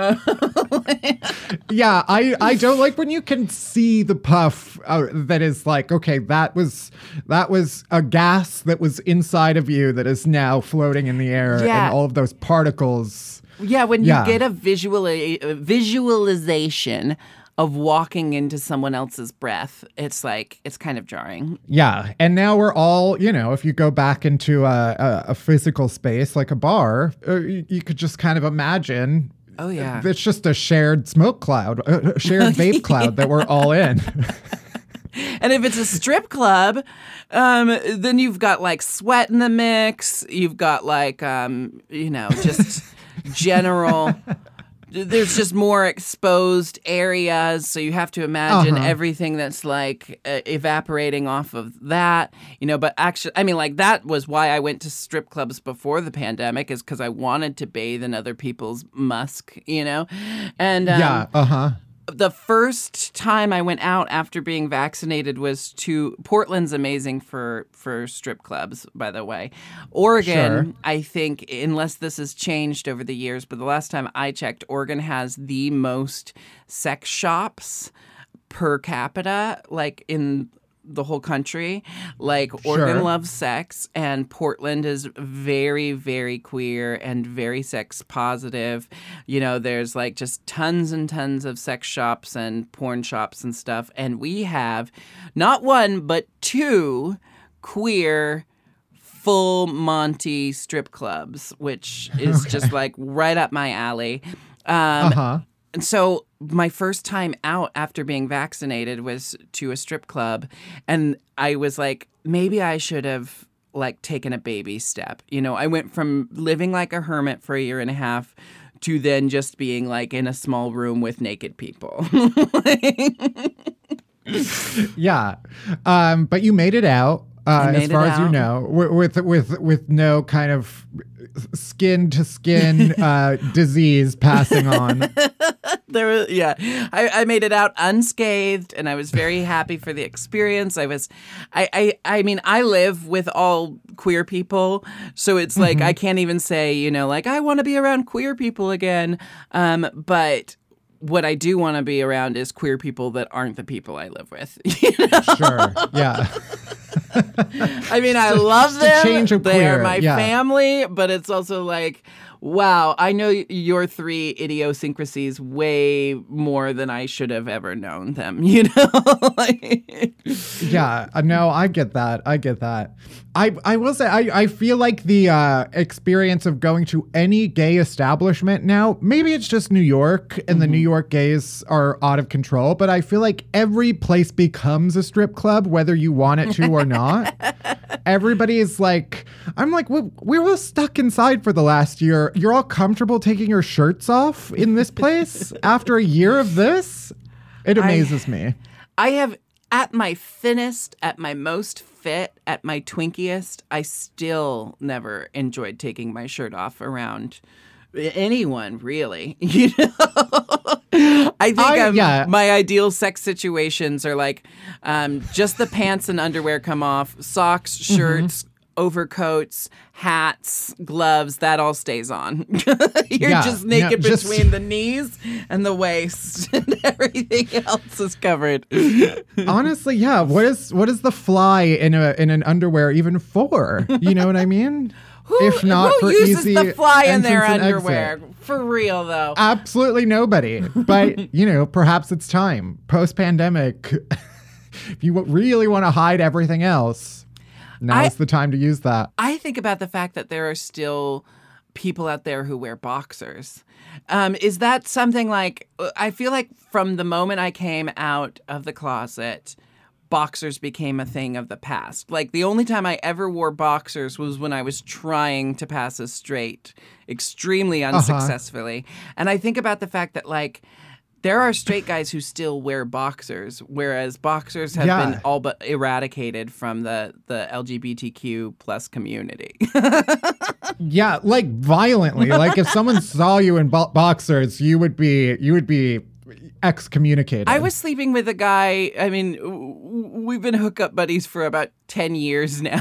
Yeah, I don't like when you can see the puff that is like, okay, that was a gas that was inside of you that is now floating in the air, and all of those particles. Yeah, when you get a visualization of walking into someone else's breath, it's kind of jarring. Yeah. And now we're all, if you go back into a physical space like a bar, you could just kind of imagine. Oh, yeah. It's just a shared smoke cloud, a shared vape cloud that we're all in. And if it's a strip club, then you've got like sweat in the mix. You've got like, just general. There's just more exposed areas, so you have to imagine everything that's like evaporating off of that, But actually, I mean, like that was why I went to strip clubs before the pandemic, is because I wanted to bathe in other people's musk, And the first time I went out after being vaccinated was to Portland's amazing for strip clubs, by the way. Oregon, sure. I think, unless this has changed over the years, but the last time I checked, Oregon has the most sex shops per capita, like in the whole country. Like Oregon loves sex, and Portland is very, very queer and very sex positive. There's like just tons and tons of sex shops and porn shops and stuff. And we have not one, but two queer full Monty strip clubs, which is just like right up my alley. And so my first time out after being vaccinated was to a strip club. And I was like, maybe I should have like taken a baby step. You know, I went from living like a hermit for a year and a half to then just being like in a small room with naked people. Yeah. But you made it out. As far as you know, with no kind of skin to skin disease passing on. I made it out unscathed, and I was very happy for the experience. I mean, I live with all queer people, so it's like I can't even say, you know, like I want to be around queer people again. But what I do want to be around is queer people that aren't the people I live with. You know? Sure. Yeah. I mean, I love them. Change of they queer. are my family, but it's also like, wow, I know your three idiosyncrasies way more than I should have ever known them, you know? Yeah, no, I get that. I will say, I feel like the experience of going to any gay establishment now, maybe it's just New York and the New York gays are out of control, but I feel like every place becomes a strip club, whether you want it to or not. Everybody is like, I'm like, we were stuck inside for the last year. You're all comfortable taking your shirts off in this place after a year of this? It amazes me. I have, at my thinnest, at my most fit, at my twinkiest, I still never enjoyed taking my shirt off around anyone, really. You know? I think my ideal sex situations are like just the pants and underwear come off, socks, shirts, overcoats, hats, gloves, that all stays on. You're just naked between the knees and the waist, and everything else is covered. Honestly, yeah. What is the fly in an underwear even for? You know what I mean? If not who for uses easy the fly in their entrance and underwear? exit. For real, though. Absolutely nobody. But, you know, perhaps it's time. Post-pandemic, if you really want to hide everything else, now's the time to use that. I think about the fact that there are still people out there who wear boxers. Is that something like, I feel like from the moment I came out of the closet, boxers became a thing of the past. Like the only time I ever wore boxers was when I was trying to pass as straight, extremely unsuccessfully. And I think about the fact that like there are straight guys who still wear boxers, whereas boxers have been all but eradicated from the LGBTQ plus community. Yeah, like violently. Like if someone saw you in boxers, you would be excommunicated. I was sleeping with a guy. I mean, we've been hookup buddies for about 10 years now.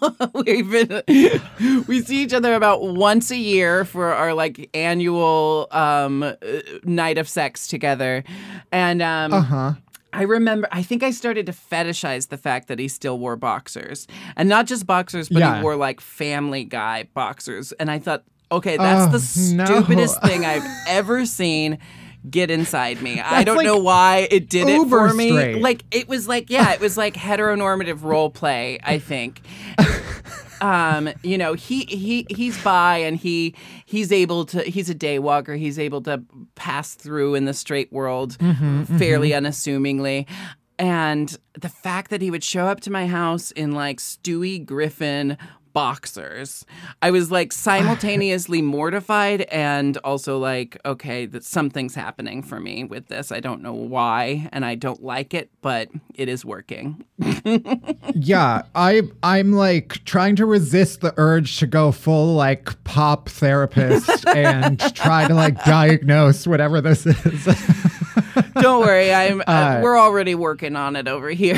We see each other about once a year for our like annual night of sex together. And I remember, I think I started to fetishize the fact that he still wore boxers. And not just boxers, but he wore like Family Guy boxers. And I thought, okay, that's the stupidest thing I've ever seen. Get inside me. I don't know why it did it for me. Straight. Like it was like heteronormative role play, I think. You know, he's bi and he's able to, he's a day walker. He's able to pass through in the straight world fairly unassumingly. And the fact that he would show up to my house in like Stewie Griffin boxers, I was like simultaneously mortified and also like, okay, that something's happening for me with this. I don't know why, and I don't like it, but it is working. Yeah, I'm like trying to resist the urge to go full like pop therapist and try to like diagnose whatever this is. Don't worry, we're already working on it over here.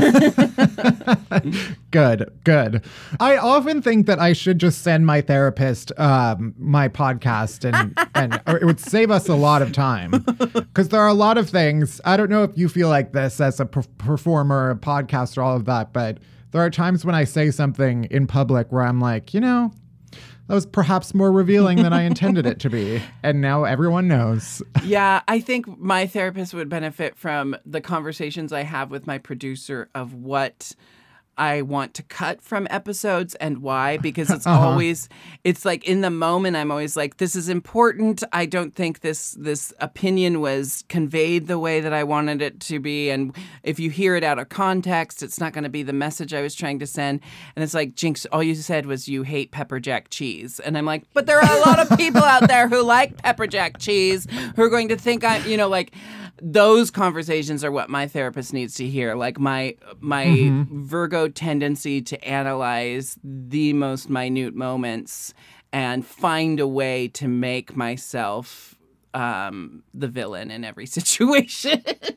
Good. I often think that I should just send my therapist my podcast and it would save us a lot of time. Because there are a lot of things, I don't know if you feel like this as a performer, a podcaster, all of that, but there are times when I say something in public where I'm like, you know, that was perhaps more revealing than I intended it to be. And now everyone knows. Yeah, I think my therapist would benefit from the conversations I have with my producer of what I want to cut from episodes and why, because it's always, it's like in the moment, I'm always like, this is important. I don't think this opinion was conveyed the way that I wanted it to be. And if you hear it out of context, it's not going to be the message I was trying to send. And it's like, Jinx, all you said was you hate pepper jack cheese. And I'm like, but there are a lot of people out there who like pepper jack cheese, who are going to think I'm, like, those conversations are what my therapist needs to hear. Like my Virgo tendency to analyze the most minute moments and find a way to make myself the villain in every situation.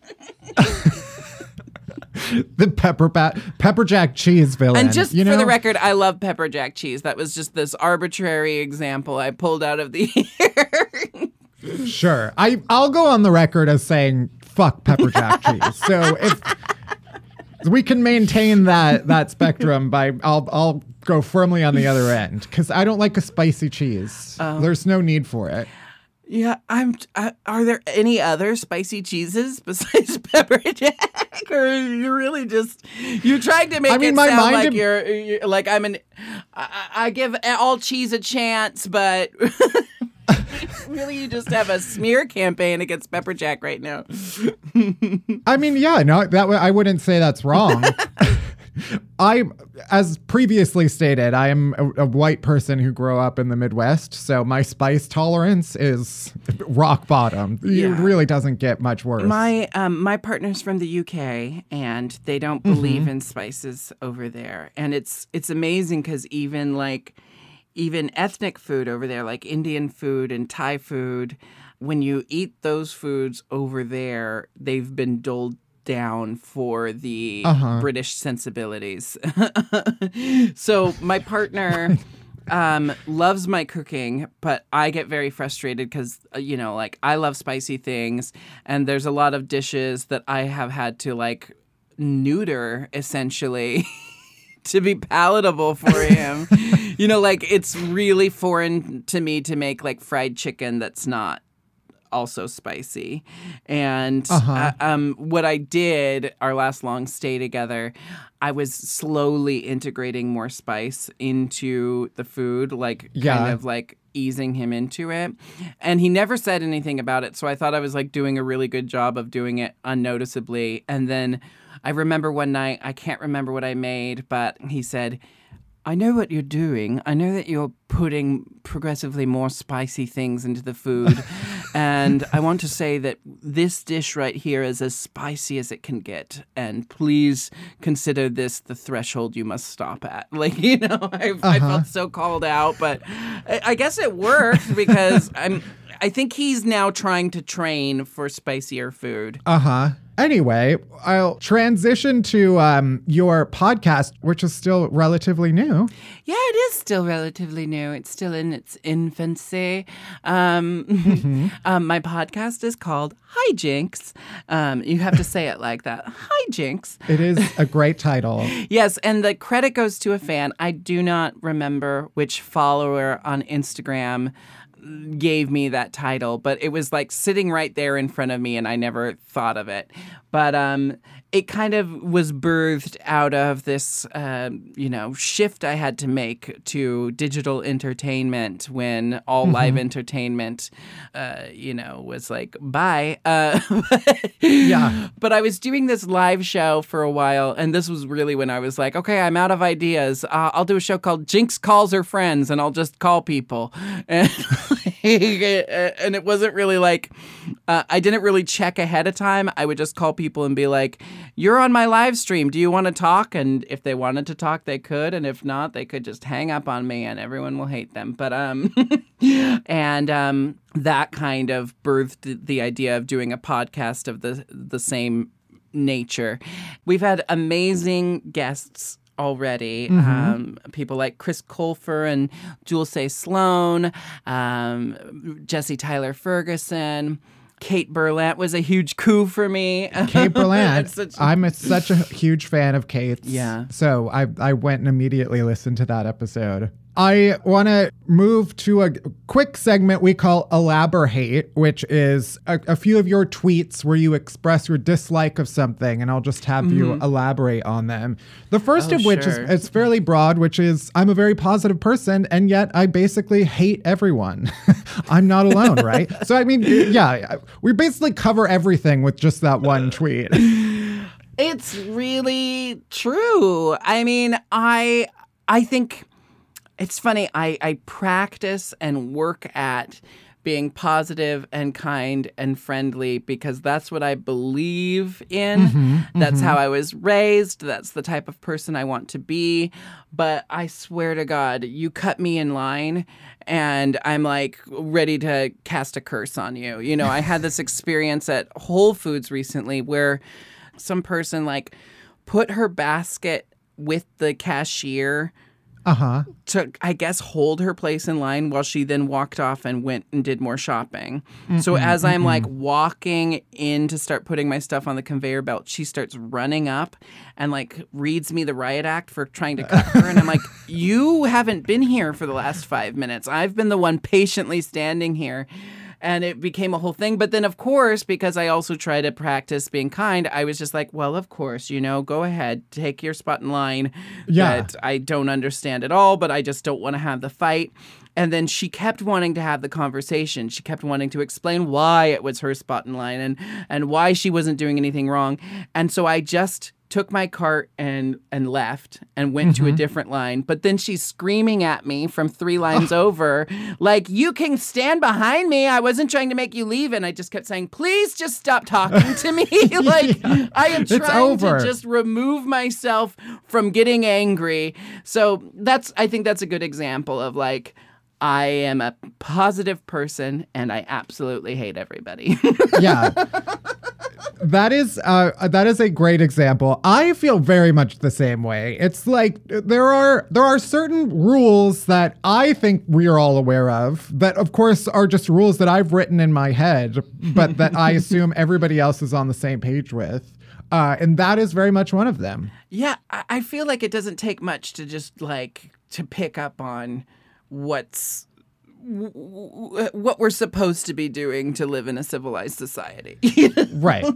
The pepper jack cheese villain. And just for the record, I love pepper jack cheese. That was just this arbitrary example I pulled out of the air. Sure. I'll go on the record as saying fuck pepper jack cheese. So if we can maintain that spectrum I'll go firmly on the other end because I don't like a spicy cheese. There's no need for it. Yeah, are there any other spicy cheeses besides pepper jack? Or you really you're trying to make it sound like you're like I give all cheese a chance, but really you just have a smear campaign against pepper jack right now. I mean, yeah, no, I wouldn't say that's wrong. As previously stated, I am a white person who grew up in the Midwest, so my spice tolerance is rock bottom. Yeah. It really doesn't get much worse. My partner's from the UK, and they don't believe in spices over there. And it's amazing because even ethnic food over there, like Indian food and Thai food, when you eat those foods over there, they've been doled down for the British sensibilities. So my partner loves my cooking, but I get very frustrated because, I love spicy things. And there's a lot of dishes that I have had to neuter essentially to be palatable for him. It's really foreign to me to make fried chicken that's not also spicy. And what I did our last long stay together, I was slowly integrating more spice into the food, kind of easing him into it. And he never said anything about it. So I thought I was doing a really good job of doing it unnoticeably. And then I remember one night, I can't remember what I made, but he said, I know what you're doing. I know that you're putting progressively more spicy things into the food. And I want to say that this dish right here is as spicy as it can get. And please consider this the threshold you must stop at. I felt so called out, but I guess it worked because I think he's now trying to train for spicier food. Anyway, I'll transition to your podcast, which is still relatively new. Yeah, it is still relatively new. It's still in its infancy. My podcast is called Hi Jinx. You have to say it like that. Hi Jinx. It is a great title. Yes, and the credit goes to a fan. I do not remember which follower on Instagram gave me that title, but it was sitting right there in front of me and I never thought of it. But it kind of was birthed out of this, shift I had to make to digital entertainment when all live entertainment, was bye. Yeah. But I was doing this live show for a while, and this was really when I was like, okay, I'm out of ideas. I'll do a show called Jinx Calls Her Friends, and I'll just call people. And it wasn't really I didn't really check ahead of time. I would just call people and be like, you're on my live stream. Do you want to talk? And if they wanted to talk, they could. And if not, they could just hang up on me and everyone will hate them. But, and that kind of birthed the idea of doing a podcast of the same nature. We've had amazing guests already. People like Chris Colfer and Julce Sloan, Jesse Tyler Ferguson. Kate Berlant was a huge coup for me. Kate Berlant. I'm such a huge fan of Kate's. Yeah. So I went and immediately listened to that episode. I want to move to a quick segment we call Elaborate, which is a few of your tweets where you express your dislike of something, and I'll just have you elaborate on them. The first of which is it's fairly broad, which is I'm a very positive person, and yet I basically hate everyone. I'm not alone, right? So, I mean, yeah, we basically cover everything with just that one tweet. It's really true. I mean, I think it's funny. I practice and work at being positive and kind and friendly because that's what I believe in. That's how I was raised. That's the type of person I want to be. But I swear to God, you cut me in line and I'm like ready to cast a curse on you. You know, I had this experience at Whole Foods recently where some person like put her basket with the cashier to, I guess, hold her place in line while she then walked off and went and did more shopping. So as I'm like walking in to start putting my stuff on the conveyor belt, she starts running up and like reads me the riot act for trying to cut her. And I'm like, you haven't been here for the last 5 minutes. I've been the one patiently standing here. And it became a whole thing. But then, of course, because I also try to practice being kind, I was just like, well, of course, you know, go ahead, take your spot in line that I don't understand at all, but I just don't want to have the fight. And then she kept wanting to have the conversation. She kept wanting to explain why it was her spot in line and why she wasn't doing anything wrong. And so I just took my cart and left and went to a different line. But then she's screaming at me from 3 lines over, like, you can stand behind me. I wasn't trying to make you leave. And I just kept saying, please just stop talking to me. Like, I am trying to just remove myself from getting angry. So I think that's a good example of like, I am a positive person and I absolutely hate everybody. Yeah. That is a great example. I feel very much the same way. It's like there are certain rules that I think we are all aware of that, of course, are just rules that I've written in my head, but that I assume everybody else is on the same page with. And that is very much one of them. Yeah, I feel like it doesn't take much to just like to pick up on what we're supposed to be doing to live in a civilized society. Right.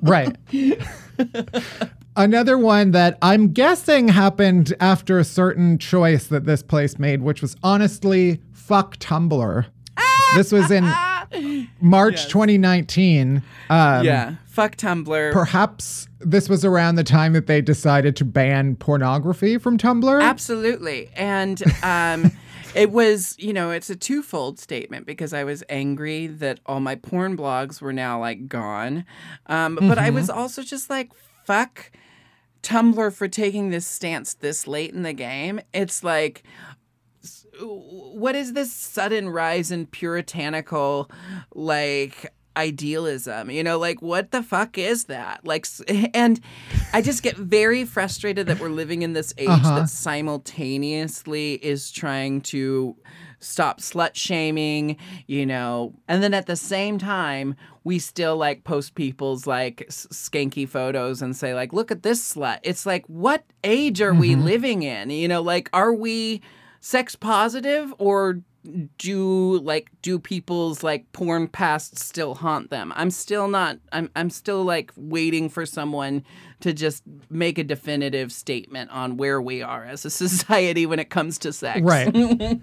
Another one that I'm guessing happened after a certain choice that this place made, which was honestly, fuck Tumblr. This was in March 2019. Fuck Tumblr. Perhaps this was around the time that they decided to ban pornography from Tumblr. Absolutely. And it was, you know, it's a twofold statement because I was angry that all my porn blogs were now like gone. But I was also just like, fuck Tumblr for taking this stance this late in the game. It's like, what is this sudden rise in puritanical, like, idealism? You know, like, what the fuck is that? Like, and I just get very frustrated that we're living in this age that simultaneously is trying to stop slut shaming, you know, and then at the same time, we still like post people's like skanky photos and say like, look at this slut. It's like, what age are we living in? You know, like, are we sex positive or do people's like porn past still haunt them? I'm still like waiting for someone to just make a definitive statement on where we are as a society when it comes to sex. Right.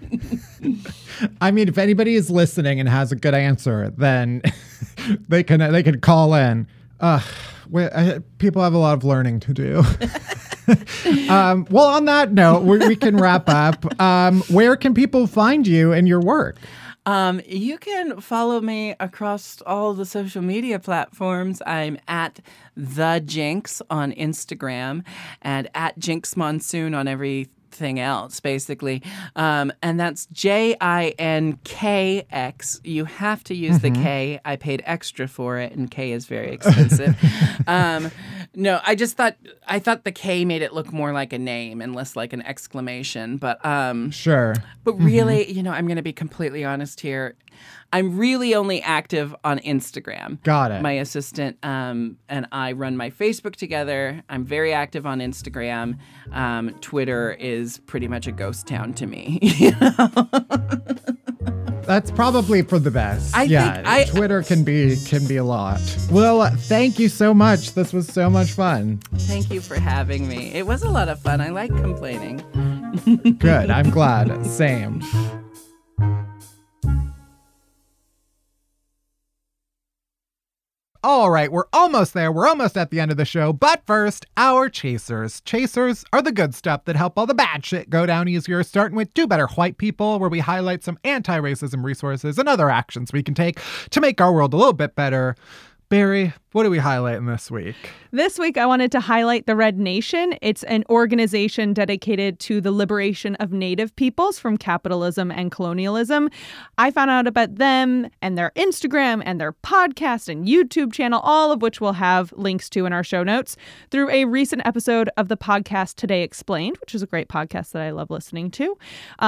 I mean, if anybody is listening and has a good answer, then they can call in. People have a lot of learning to do. Well, on that note, we can wrap up. Where can people find you and your work? You can follow me across all the social media platforms. I'm at The Jinx on Instagram and at Jinx Monsoon on everything else, basically. And that's JINKX. You have to use the K. I paid extra for it, and K is very expensive. No, I thought the K made it look more like a name and less like an exclamation. But Sure. But really, I'm going to be completely honest here. I'm really only active on Instagram. Got it. My assistant and I run my Facebook together. I'm very active on Instagram. Twitter is pretty much a ghost town to me. That's probably for the best. Twitter can be a lot. Well, thank you so much. This was so much fun. Thank you for having me. It was a lot of fun. I like complaining. Good. I'm glad. Same. All right, we're almost there. We're almost at the end of the show. But first, our chasers. Chasers are the good stuff that help all the bad shit go down easier, starting with Do Better White People, where we highlight some anti-racism resources and other actions we can take to make our world a little bit better. Barry, what are we highlighting this week? This week, I wanted to highlight the Red Nation. It's an organization dedicated to the liberation of Native peoples from capitalism and colonialism. I found out about them and their Instagram and their podcast and YouTube channel, all of which we'll have links to in our show notes, through a recent episode of the podcast Today Explained, which is a great podcast that I love listening to.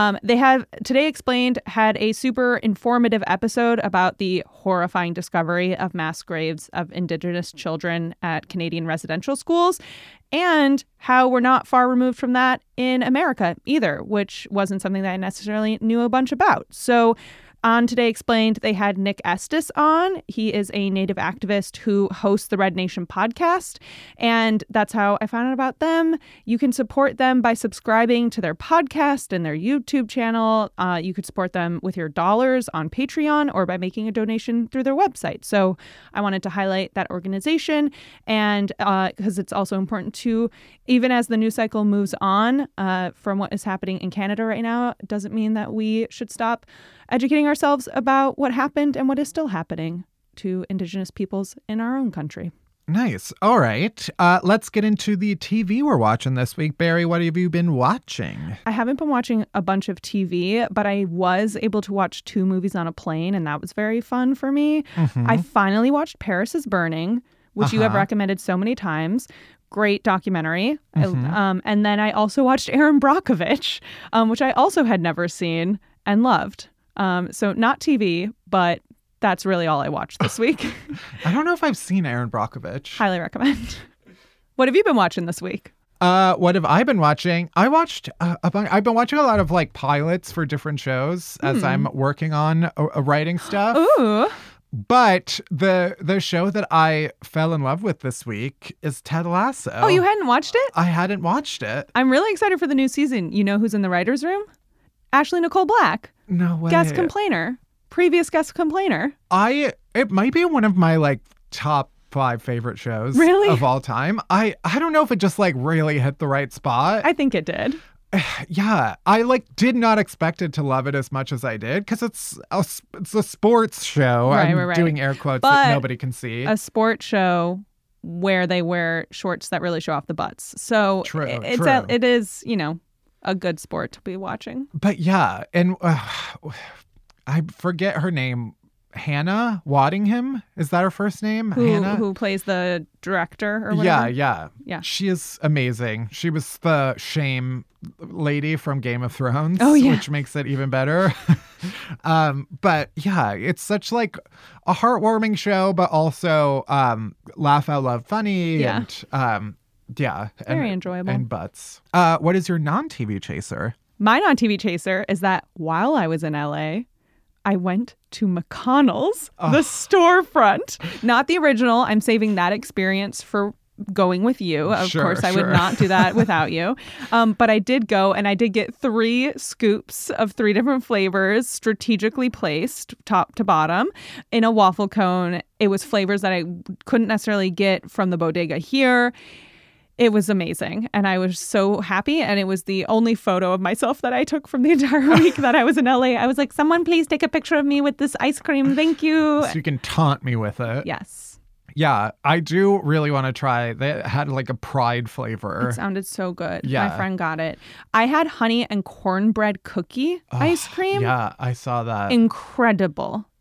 Today Explained had a super informative episode about the horrifying discovery of mass graves of Indigenous children at Canadian residential schools, and how we're not far removed from that in America either, which wasn't something that I necessarily knew a bunch about. So on Today Explained, they had Nick Estes on. He is a Native activist who hosts the Red Nation podcast, and that's how I found out about them. You can support them by subscribing to their podcast and their YouTube channel. You could support them with your dollars on Patreon or by making a donation through their website. So I wanted to highlight that organization, and because it's also important to, even as the news cycle moves on from what is happening in Canada right now, it doesn't mean that we should stop educating ourselves about what happened and what is still happening to Indigenous peoples in our own country. Nice. All right. Let's get into the TV we're watching this week. Barry, what have you been watching? I haven't been watching a bunch of TV, but I was able to watch 2 movies on a plane, and that was very fun for me. Mm-hmm. I finally watched Paris is Burning, which you have recommended so many times. Great documentary. Mm-hmm. And then I also watched Erin Brockovich, which I also had never seen and loved. So not TV, but that's really all I watched this week. I don't know if I've seen Erin Brockovich. Highly recommend. What have you been watching this week? What have I been watching? I watched I've been watching a lot of like pilots for different shows as I'm working on writing stuff. Ooh. But the show that I fell in love with this week is Ted Lasso. Oh, you hadn't watched it? I hadn't watched it. I'm really excited for the new season. You know who's in the writer's room? Ashley Nicole Black. No way. Guest complainer. Previous guest complainer. It might be one of my like top 5 favorite shows of all time. I don't know if it just like really hit the right spot. I think it did. Yeah, I like did not expect it to love it as much as I did because it's a sports show. I'm doing air quotes that nobody can see. A sports show where they wear shorts that really show off the butts. So true. It is, a good sport to be watching. But yeah, and I forget her name. Hannah Waddingham, is that her first name? Hannah, who plays the director or whatever? Yeah. She is amazing. She was the shame lady from Game of Thrones, which makes it even better. But yeah, it's such like a heartwarming show, but also laugh out loud funny and very enjoyable and butts. What is your non-TV chaser? My non-TV chaser is that while I was in LA, I went to McConnell's, the storefront. Not the original. I'm saving that experience for going with you. Of course, I would not do that without you. But I did go, and I did get 3 scoops of 3 different flavors, strategically placed top to bottom, in a waffle cone. It was flavors that I couldn't necessarily get from the bodega here. It was amazing, and I was so happy, and it was the only photo of myself that I took from the entire week that I was in LA. I was like, someone please take a picture of me with this ice cream. Thank you. So you can taunt me with it. Yes. Yeah, I do really want to try. They had like a pride flavor. It sounded so good. Yeah. My friend got it. I had honey and cornbread cookie ice cream. Yeah, I saw that. Incredible.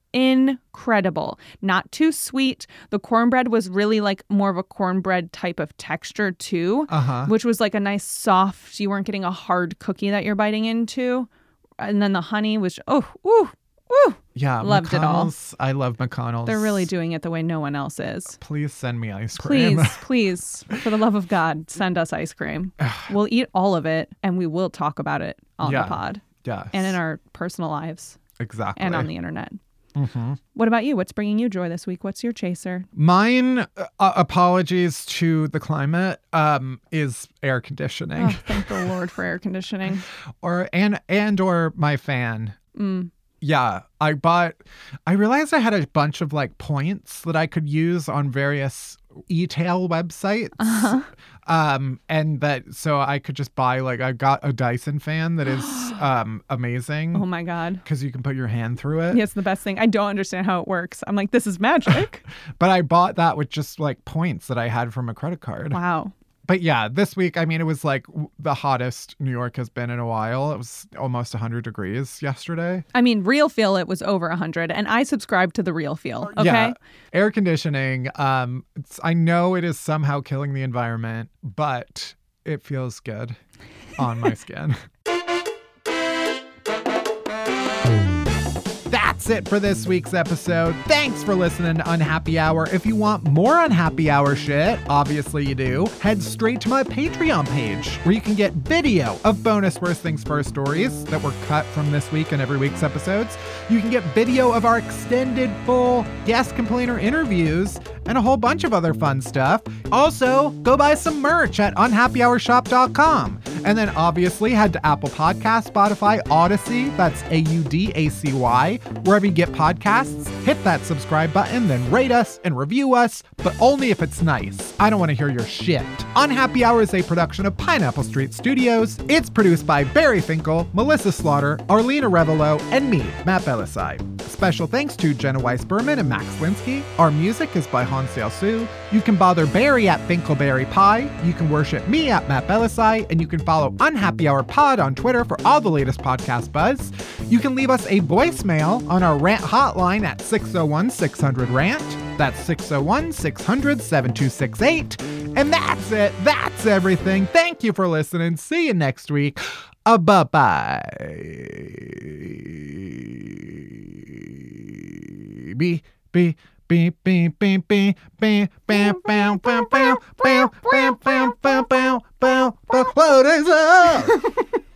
incredible. Not too sweet. The cornbread was really like more of a cornbread type of texture too, which was like a nice soft, you weren't getting a hard cookie that you're biting into. And then the honey was, woo. Yeah, loved it all. I love McConnell's. They're really doing it the way no one else is. Please send me ice cream. Please, for the love of God, send us ice cream. We'll eat all of it, and we will talk about it on the pod. Yes. And in our personal lives. Exactly. And on the internet. What about you? What's bringing you joy this week? What's your chaser? Mine, apologies to the climate, is air conditioning. Oh, thank the Lord for air conditioning. or my fan. Yeah, I realized I had a bunch of like points that I could use on various e-tail websites. And so I could just buy, like, I got a Dyson fan that is amazing. Oh my God. Because you can put your hand through it. Yeah, it's the best thing. I don't understand how it works. I'm like, this is magic. But I bought that with just like points that I had from a credit card. Wow. But yeah, this week, I mean, it was like the hottest New York has been in a while. It was almost 100 degrees yesterday. I mean, Real Feel, it was over 100, and I subscribe to the Real Feel, okay? Yeah. Air conditioning, I know it is somehow killing the environment, but it feels good on my skin. That's it for this week's episode. Thanks for listening to Unhappy Hour. If you want more Unhappy Hour shit, obviously you do, head straight to my Patreon page, where you can get video of bonus Worst Things First stories that were cut from this week and every week's episodes. You can get video of our extended full guest complainer interviews and a whole bunch of other fun stuff. Also, go buy some merch at unhappyhourshop.com. And then obviously head to Apple Podcasts, Spotify, Odyssey, that's AUDACY, wherever you get podcasts. Hit that subscribe button, then rate us and review us, but only if it's nice. I don't want to hear your shit. Unhappy Hour is a production of Pineapple Street Studios. It's produced by Barry Finkel, Melissa Slaughter, Arlena Revelo, and me, Matt Belisai. Special thanks to Jenna Weiss-Berman and Max Linsky. Our music is by Han Seol-Soo. You can bother Barry at Finkelberry Pie. You can worship me at Matt Belisai, and you can follow Unhappy Hour Pod on Twitter for all the latest podcast buzz. You can leave us a voicemail on our rant hotline at 601-600-RANT. That's 601-600-7268. And that's it. That's everything. Thank you for listening. See you next week. Bye-bye. Beep, beep, beep, beep, beep, beep, beep, bam, bam, bam, bam, bam, bam, bam, bam, bam, bam, bam. What is up?